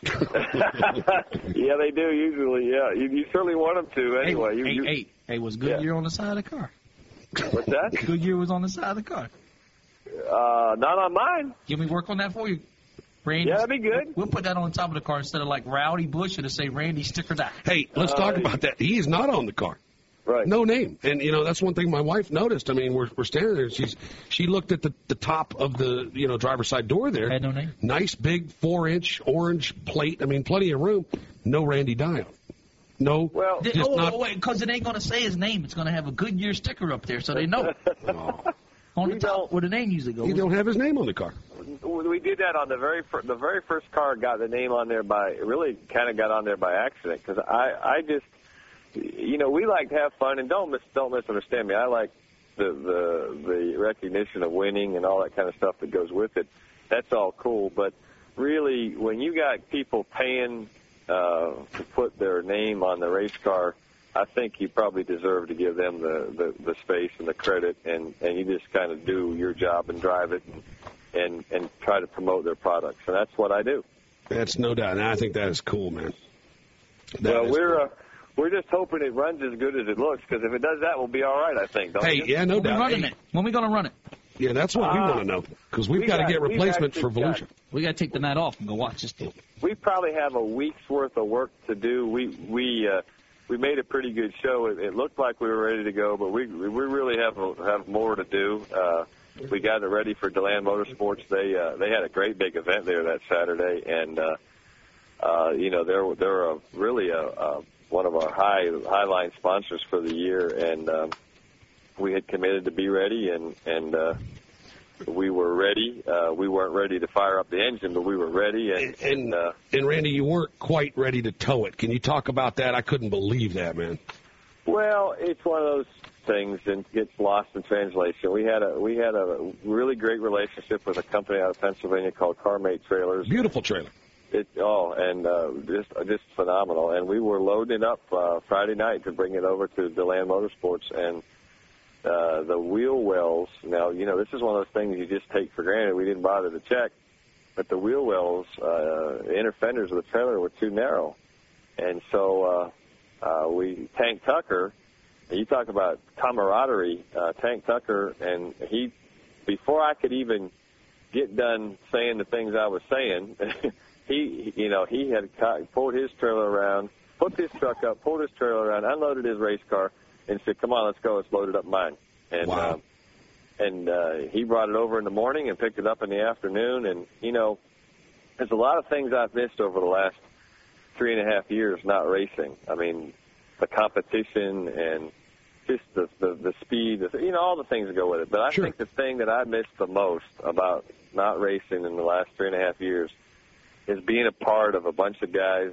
F: Yeah, they do usually. Yeah, you certainly want them to anyway.
D: Hey, was Goodyear on the side of the car?
F: What's that?
D: Goodyear was on the side of the car.
F: Not on mine.
D: Can we work on that for you, Randy?
F: Yeah, that'd be good.
D: We'll put that on top of the car instead of like Rowdy Bush. It'll say Randy Sticker Die.
B: Hey, let's talk about that. He is not on the car.
F: Right.
B: No name. And, that's one thing my wife noticed. I mean, we're standing there. She looked at the top of the, driver's side door there.
D: Had no name.
B: Nice, big, 4-inch orange plate. I mean, plenty of room. No Randy Dial. No.
F: Well,
D: wait, because it ain't going to say his name. It's going to have a Goodyear sticker up there so they know. On the top where the name usually goes.
B: You don't have his name on the car.
F: We did that on the very first car. Got the name on there by accident because I just. We like to have fun, and don't misunderstand me. I like the recognition of winning and all that kind of stuff that goes with it. That's all cool, but really, when you got people paying to put their name on the race car, I think you probably deserve to give them the space and the credit, and you just kind of do your job and drive it and try to promote their products, and that's what I do.
B: That's no doubt, and I think that is cool, man.
F: We're just hoping it runs as good as it looks, because if it does that, we'll be all right, I think.
B: Yeah, no doubt.
D: Running it. When we going to run it?
B: Yeah, that's what we want to know, because we've got to get replacement for Volusia.
D: We got to take the night off and go watch this deal.
F: We probably have a week's worth of work to do. We made a pretty good show. It looked like we were ready to go, but we really have more to do. We got it ready for DeLand Motorsports. They had a great big event there that Saturday, and they're really one of our high line sponsors for the year, and we had committed to be ready, and we were ready. We weren't ready to fire up the engine, but we were ready. And
B: Randy, you weren't quite ready to tow it. Can you talk about that? I couldn't believe that, man.
F: Well, it's one of those things and gets lost in translation. We had a really great relationship with a company out of Pennsylvania called CarMate Trailers.
B: Beautiful trailer.
F: Just phenomenal. And we were loading it up Friday night to bring it over to DeLand Motorsports, and the wheel wells. Now, this is one of those things you just take for granted. We didn't bother to check, but the wheel wells, inner fenders of the trailer were too narrow, and so Tank Tucker. You talk about camaraderie. Tank Tucker, and he, before I could even get done saying the things I was saying. He had pulled his trailer around, put his truck up, pulled his trailer around, unloaded his race car, and said, "Come on, let's go. Let's load it up mine." And
B: wow.
F: He brought it over in the morning and picked it up in the afternoon. And there's a lot of things I've missed over the last 3.5 years not racing. I mean, the competition and just the speed, all the things that go with it. But I think the thing that I missed the most about not racing in the last 3.5 years is being a part of a bunch of guys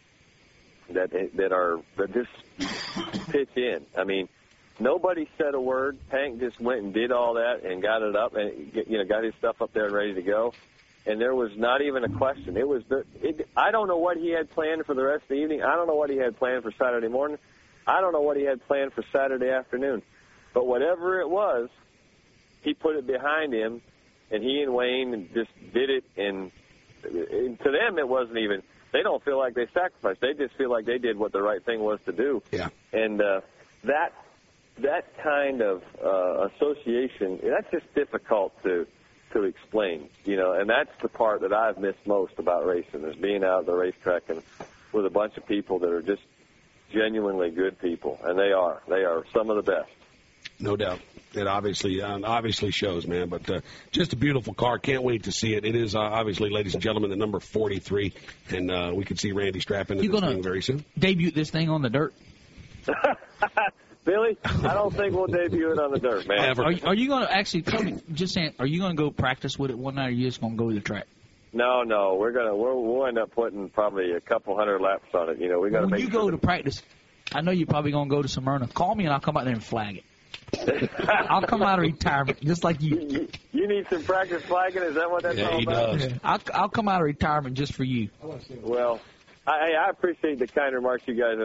F: that just pitch in. I mean, nobody said a word. Tank just went and did all that and got it up and got his stuff up there and ready to go. And there was not even a question. I don't know what he had planned for the rest of the evening. I don't know what he had planned for Saturday morning. I don't know what he had planned for Saturday afternoon. But whatever it was, he put it behind him, and he and Wayne just did it. And to them, it wasn't even, they don't feel like they sacrificed. They just feel like they did what the right thing was to do.
B: Yeah.
F: And that kind of association, that's just difficult to explain, and that's the part that I've missed most about racing, is being out at the racetrack and with a bunch of people that are just genuinely good people, and they are some of the best.
B: No doubt. It obviously shows, man. But just a beautiful car. Can't wait to see it. It is obviously, ladies and gentlemen, the number 43, and we can see Randy strap into this thing very soon.
D: Debut this thing on the dirt.
F: Billy, I don't think we'll debut it on the dirt, man.
B: Ever.
D: Are you going to actually just saying? Are you going to go practice with it one night, or are you just going to go to the track?
F: No, we'll end up putting probably a couple hundred laps on it. You know, we got to make.
D: When you go to practice, I know you're probably going to go to Smyrna. Call me and I'll come out there and flag it. I'll come out of retirement just like you.
F: You need some practice flagging. Is that what that's all about?
B: Does.
D: I'll come out of retirement just for you.
F: Well, I appreciate the kind remarks you guys,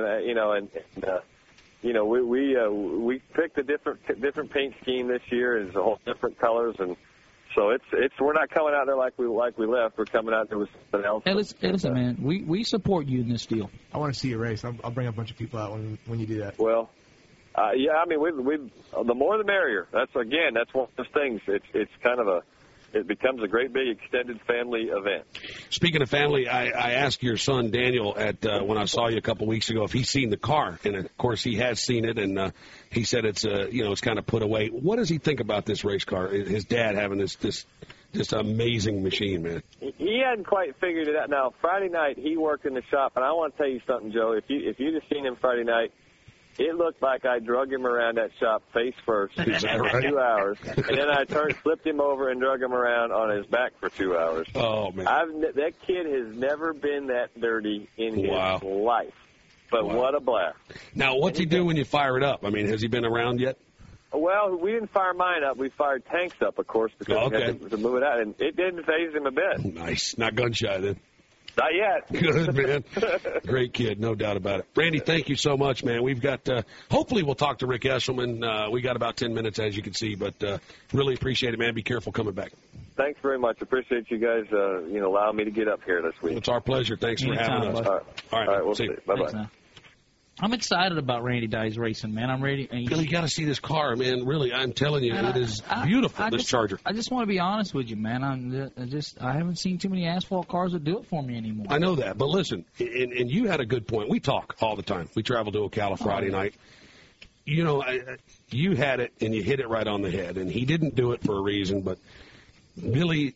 F: we picked a different paint scheme this year. It's a whole different colors, and so it's we're not coming out there like we left. We're coming out there with something else.
D: Hey, listen, man, we support you in this deal.
G: I want to see you race. I'll bring a bunch of people out when you do that.
F: Well, yeah, I mean, we the more the merrier. That's one of those things. It's kind of it becomes a great big extended family event.
B: Speaking of family, I asked your son Daniel when I saw you a couple weeks ago if he's seen the car, and of course he has seen it, and he said it's kind of put away. What does he think about this race car? His dad having this amazing machine, man.
F: He hadn't quite figured it out. Now Friday night he worked in the shop, and I want to tell you something, Joe. If you'd have seen him Friday night, it looked like I drug him around that shop face first for 2 hours, and then I flipped him over and drug him around on his back for 2 hours.
B: Oh, man.
F: That kid has never been that dirty in his life, but what a blast.
B: Now, what's he do when you fire it up? I mean, has he been around yet?
F: Well, we didn't fire mine up. We fired tanks up, of course, because we had to move it out, and it didn't faze him a bit.
B: Nice. Not gun shy, then.
F: Not yet.
B: Good, man. Great kid, no doubt about it. Randy, thank you so much, man. We've got, hopefully we'll talk to Rick Eshelman. We got about 10 minutes, as you can see, but really appreciate it, man. Be careful coming back.
F: Thanks very much. Appreciate you guys, allowing me to get up here this week.
B: It's our pleasure. Thanks for having us.
F: All right, we'll see. Bye-bye.
D: I'm excited about Randy Dye's racing, man. I'm ready.
B: Billy, you got to see this car, man. Really, I'm telling you, it is beautiful, this Charger.
D: I just want to be honest with you, man. I haven't seen too many asphalt cars that do it for me anymore.
B: I know that, but listen, and you had a good point. We talk all the time. We travel to Ocala Friday night. You know, you had it, and you hit it right on the head, and he didn't do it for a reason, but Billy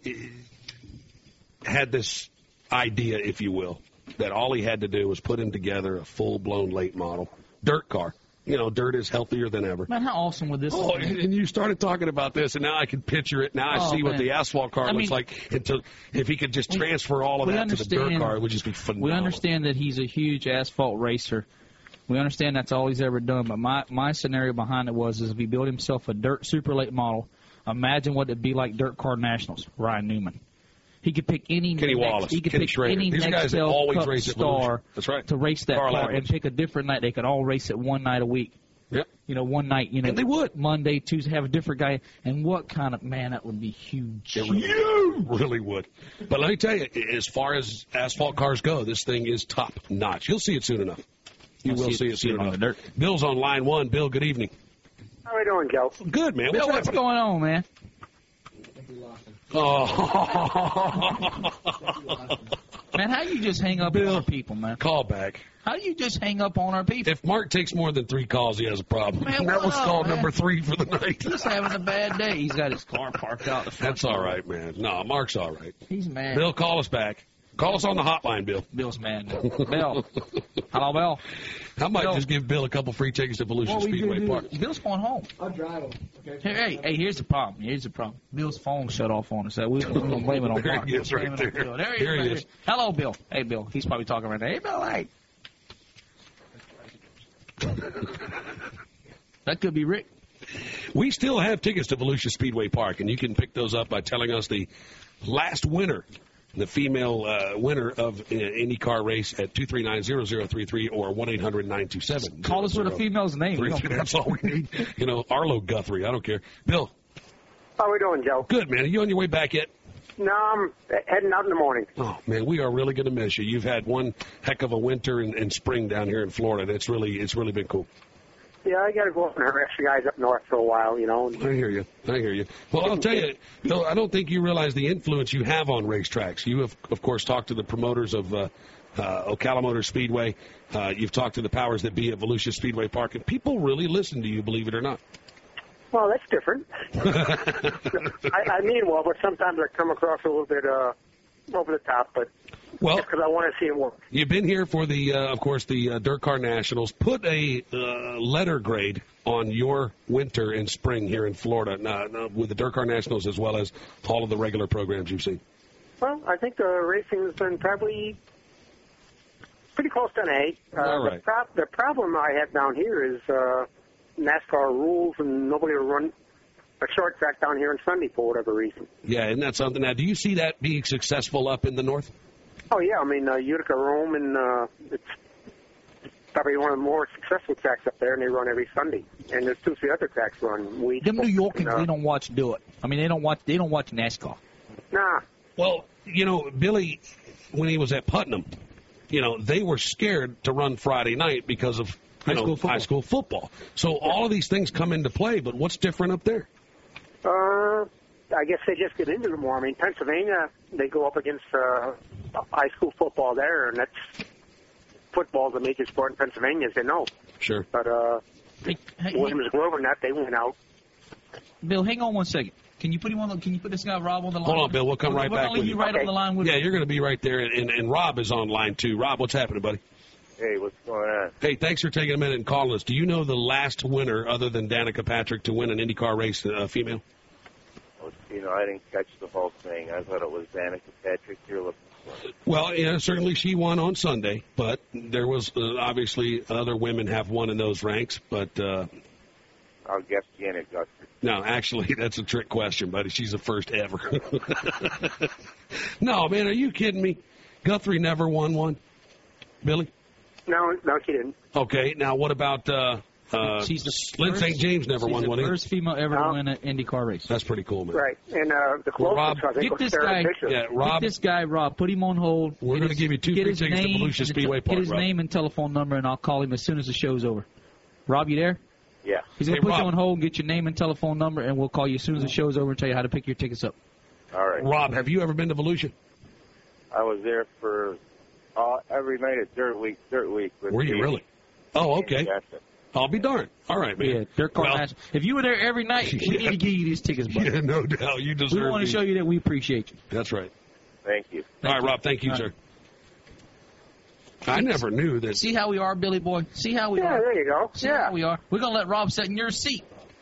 B: had this idea, if you will, that all he had to do was put him together a full-blown late model dirt car. You know, dirt is healthier than ever.
D: Man, how awesome would this be?
B: And you started talking about this, and now I can picture it. Now I see what the asphalt car looks like. If he could just transfer all of that to the dirt car, it would just be phenomenal.
D: We understand that he's a huge asphalt racer. We understand that's all he's ever done. But my scenario behind it is if he built himself a dirt super late model, imagine what it'd be like dirt car nationals, Ryan Newman. He could pick any
B: Kenny Wallace,
D: he could
B: Kenny
D: pick
B: Schrader.
D: any
B: These guys that always race
D: star
B: That's right.
D: to race that car and pick a different night. They could all race it one night a week.
B: Yep.
D: You know, one night,
B: and they would.
D: Monday, Tuesday, have a different guy. And what kind of, man, that would be huge.
B: It really would. But let me tell you, as far as asphalt cars go, this thing is top notch. You'll see it soon enough. You will see it soon enough. Bill's on line one. Bill, good evening.
H: How are we doing, Joe?
B: Good, man.
D: Bill, what's going on, man?
B: Oh.
D: Man, how you just hang up on our people, man?
B: Call back.
D: How you just hang up on our people?
B: If Mark takes more than 3 calls, he has a problem.
D: Man,
B: that was call
D: man?
B: number 3 for the night.
D: He's having a bad day. He's got his car parked out the front.
B: That's all right, man. No, Mark's all right.
D: He's mad.
B: Bill, call us back. Call us on the hotline, Bill.
D: Bill's mad. Bill. Hello, Bill.
B: I might just give Bill a couple free tickets to Volusia Speedway Park.
D: Bill's going home.
G: I'll drive him.
D: Okay. Hey, here's the problem. Bill's phone shut off on us. We're going to blame it on Mark.
B: There he is right there.
D: There he is. Hello, Bill. Hey, Bill. He's probably talking right now. Hey, Bill, hey. That could be Rick.
B: We still have tickets to Volusia Speedway Park, and you can pick those up by telling us the last winner, the female winner of IndyCar race at 239-0033 or 1-800-927.
D: Call us with a female's name.
B: That's all we need. You know, Arlo Guthrie. I don't care. Bill.
H: How are we doing, Joe?
B: Good, man. Are you on your way back yet?
H: No, I'm heading out in the morning.
B: Oh, man, we are really going to miss you. You've had one heck of a winter and spring down here in Florida. It's really been cool.
H: Yeah, I got to go up and harass the guys up north for a while, you know.
B: I hear you. Well, I'll tell you, Bill, I don't think you realize the influence you have on racetracks. You have, of course, talked to the promoters of Ocala Motor Speedway. You've talked to the powers that be at Volusia Speedway Park, and people really listen to you, believe it or not.
H: Well, that's different. I mean, well, but sometimes I come across a little bit over the top, but
B: well,
H: just because I want to see it work.
B: You've been here for the, of course, the Dirt Car Nationals. Put a letter grade on your winter and spring here in Florida with the Dirt Car Nationals as well as all of the regular programs you've seen.
H: Well, I think the racing has been probably pretty close to an A.
B: All right.
H: The problem I have down here is NASCAR rules, and nobody will run a short track down here on Sunday for whatever reason.
B: Yeah, isn't that something? Now, do you see that being successful up in the north?
H: Oh, yeah. I mean, Utica, Rome, and it's probably one of the more successful tracks up there, and they run every Sunday. And there's 2-3 other tracks run.
D: Them New Yorkers, they don't watch do it. I mean, they don't watch NASCAR.
H: Nah.
B: Well, Billy, when he was at Putnam, they were scared to run Friday night because of high school football. So all of these things come into play, but what's different up there?
H: I guess they just get into it more. I mean, Pennsylvania, they go up against high school football there, and that's football's a major sport in Pennsylvania, as they know.
B: Sure.
H: But Williams Grove and that, they went out.
D: Bill, hang on one second. Can you put him on? Can you put this guy Rob on the line?
B: Hold on, Bill. We'll come right back with you.
D: Right on the line with
B: you're going to be right there, and Rob is on line too. Rob, what's happening, buddy?
I: Hey, what's going on?
B: Hey, thanks for taking a minute and calling us. Do you know the last winner, other than Danica Patrick, to win an IndyCar race, female?
I: Well, I didn't catch the whole thing. I thought it was Danica Patrick you're looking for.
B: Well, certainly she won on Sunday, but there was obviously other women have won in those ranks, but...
I: I'll guess Janet Guthrie.
B: No, actually, that's a trick question, buddy. She's the first ever. No, man, are you kidding me? Guthrie never won one? Billy?
H: No, she didn't.
B: Okay, now what about
D: she's the
B: Lynn St. James never won one either?
D: First female ever to win an IndyCar race.
B: That's pretty cool, man.
H: Right, and the closest,
B: Rob,
H: I think, was Sarah Fisher.
B: Yeah, Rob,
D: get this guy, Rob. Put him on hold.
B: We're going to give you 2 free tickets to Volusia Speedway Park,
D: Get his name and telephone number, and I'll call him as soon as the show's over. Rob, you there?
I: Yeah.
D: He's going to put you on hold, get your name and telephone number, and we'll call you as soon as the show's over and tell you how to pick your tickets up.
I: All right.
B: Rob, have you ever been to Volusia?
I: I was there for every night at Dirt Week.
B: Were you really? Oh, okay. I'll be darned. All right, man.
D: Yeah, Dirt Car National. If you were there every night, we need to give you these tickets, buddy.
B: Yeah, no doubt. You deserve it.
D: We want to show you that we appreciate you.
B: That's right.
I: Thank you.
B: All right, Rob. Thank you, sir. I never knew that.
D: See how we are, Billy boy? See how we are?
H: Yeah, there you go.
D: See how we are? We're going to let Rob sit in your seat.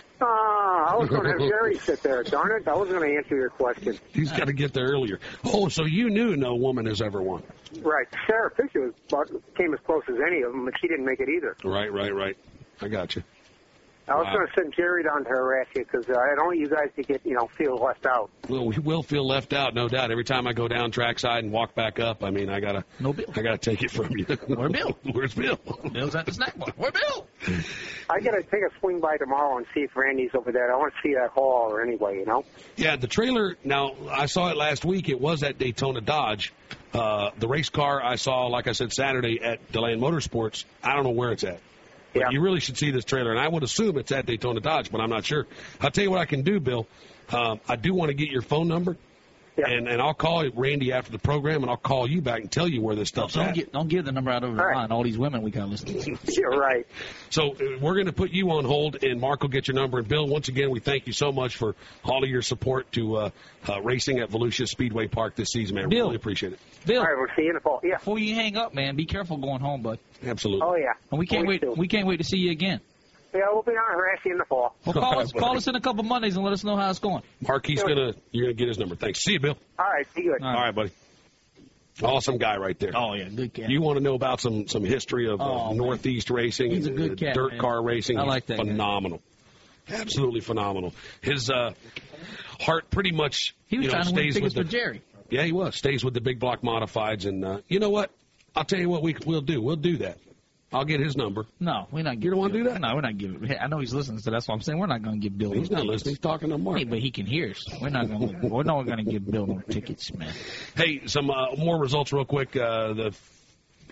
H: I was going to have Jerry sit there. Darn it. I was going to answer your question.
B: He's got to get there earlier. Oh, so you knew no woman has ever won.
H: Right. Sarah Fisher came as close as any of them, but she didn't make it either.
B: Right. I got you.
H: I was going to send Jerry down to harass you because I don't want you guys to get, feel left out.
B: Well, we will feel left out, no doubt. Every time I go down trackside and walk back up, I mean, I gotta take it from you.
D: Where's Bill?
B: Where's Bill?
D: Bill's at the snack bar. Where's Bill?
H: I got to take a swing by tomorrow and see if Randy's over there. I want to see that hauler anyway,
B: Yeah, the trailer, now, I saw it last week. It was at Daytona Dodge. The race car I saw, like I said, Saturday at DeLand Motorsports. I don't know where it's at. But you really should see this trailer, and I would assume it's at Daytona Dodge, but I'm not sure. I'll tell you what I can do, Bill. I do want to get your phone number, and I'll call Randy after the program, and I'll call you back and tell you where this stuff's at.
D: Don't give the number out over the line. All these women we got listening to.
H: You're right.
B: So we're going to put you on hold, and Mark will get your number. And, Bill, once again, we thank you so much for all of your support to racing at Volusia Speedway Park this season, man. We really appreciate it.
D: Bill,
H: all right, we'll see you in the fall. Yeah.
D: Before you hang up, man, be careful going home, bud.
B: Absolutely.
H: Oh, yeah.
D: And we can't wait. We can't wait to see you again.
H: Yeah, we'll be on harass you in the fall.
D: Well, call us in a couple Mondays and let us know how it's going.
B: Mark, you're gonna get his number. Thanks. See you, Bill.
H: All right, be good.
B: All right, buddy. Awesome guy right there.
D: Oh, yeah, good cat.
B: You want to know about some history of Northeast racing?
D: He's a good cat,
B: dirt car racing.
D: I like that.
B: Phenomenal. Guy. Absolutely phenomenal. His heart pretty much
D: he was trying to win tickets for Jerry.
B: Yeah, he was. Stays with the big block modifieds. And you know what? I'll tell you what we'll do. We'll do that. I'll get his number.
D: No, we're not giving.
B: You don't want to do that?
D: No, we're not giving. I know he's listening, so that's what I'm saying. We're not going to give Bill.
B: He's not listening. He's talking to Mark.
D: Hey, but he can hear us. We're not going to give Bill no tickets, man.
B: Hey, some more results real quick. The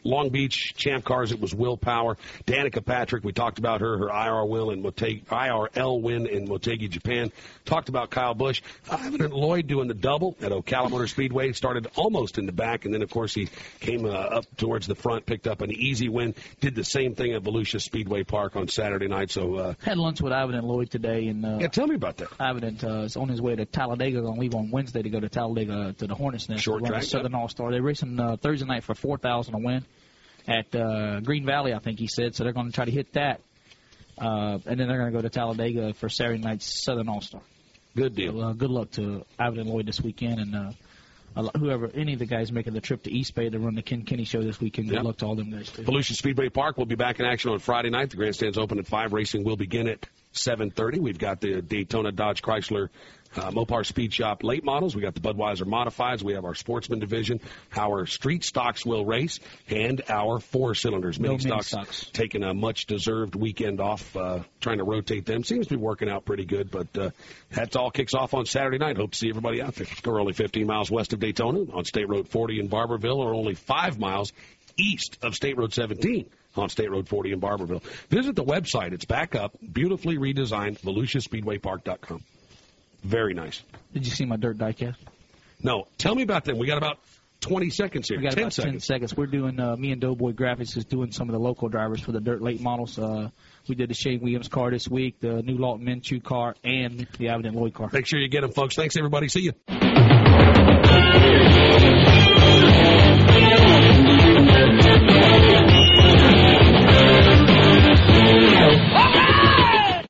B: Long Beach Champ Cars, it was Will Power. Danica Patrick, we talked about her IRL win in Motegi, Japan. Talked about Kyle Busch. Evan Lloyd doing the double at Ocala Motor Speedway. Started almost in the back, and then, of course, he came up towards the front, picked up an easy win. Did the same thing at Volusia Speedway Park on Saturday night. So
D: had lunch with Ivan and Lloyd today. And
B: yeah, tell me about that.
D: Ivan is on his way to Talladega. Going to leave on Wednesday to go to Talladega to the Hornets Nest.
B: Short track,
D: Southern All-Star. They're racing Thursday night for $4,000 a win at Green Valley, I think he said. So they're going to try to hit that. And then they're going to go to Talladega for Saturday night's Southern All-Star.
B: Good deal.
D: So, good luck to Ivan and Lloyd this weekend. And any of the guys making the trip to East Bay to run the Ken Kenny show this weekend, good luck to all them guys, too.
B: Volusia Speedway Park will be back in action on Friday night. The grandstand's open at 5. Racing will begin at 7:30. We've got the Daytona Dodge Chrysler Mopar Speed Shop late models. We got the Budweiser Modifieds. We have our Sportsman division. Our street stocks will race, and our 4-cylinders. Mini stocks taking a much-deserved weekend off, trying to rotate them. Seems to be working out pretty good, but that all kicks off on Saturday night. Hope to see everybody out there. We're only 15 miles west of Daytona on State Road 40 in Barberville, or only 5 miles east of State Road 17 on State Road 40 in Barberville. Visit the website. It's back up, beautifully redesigned, VolusiaSpeedwayPark.com. Very nice.
D: Did you see my dirt diecast?
B: No. Tell me about them. We got about 20 seconds here.
D: We got about 10 seconds. We're doing, me and Doughboy Graphics is doing some of the local drivers for the dirt late models. We did the Shane Williams car this week, the new Lawton Minshew car, and the Ivan and Lloyd car.
B: Make sure you get them, folks. Thanks, everybody. See you.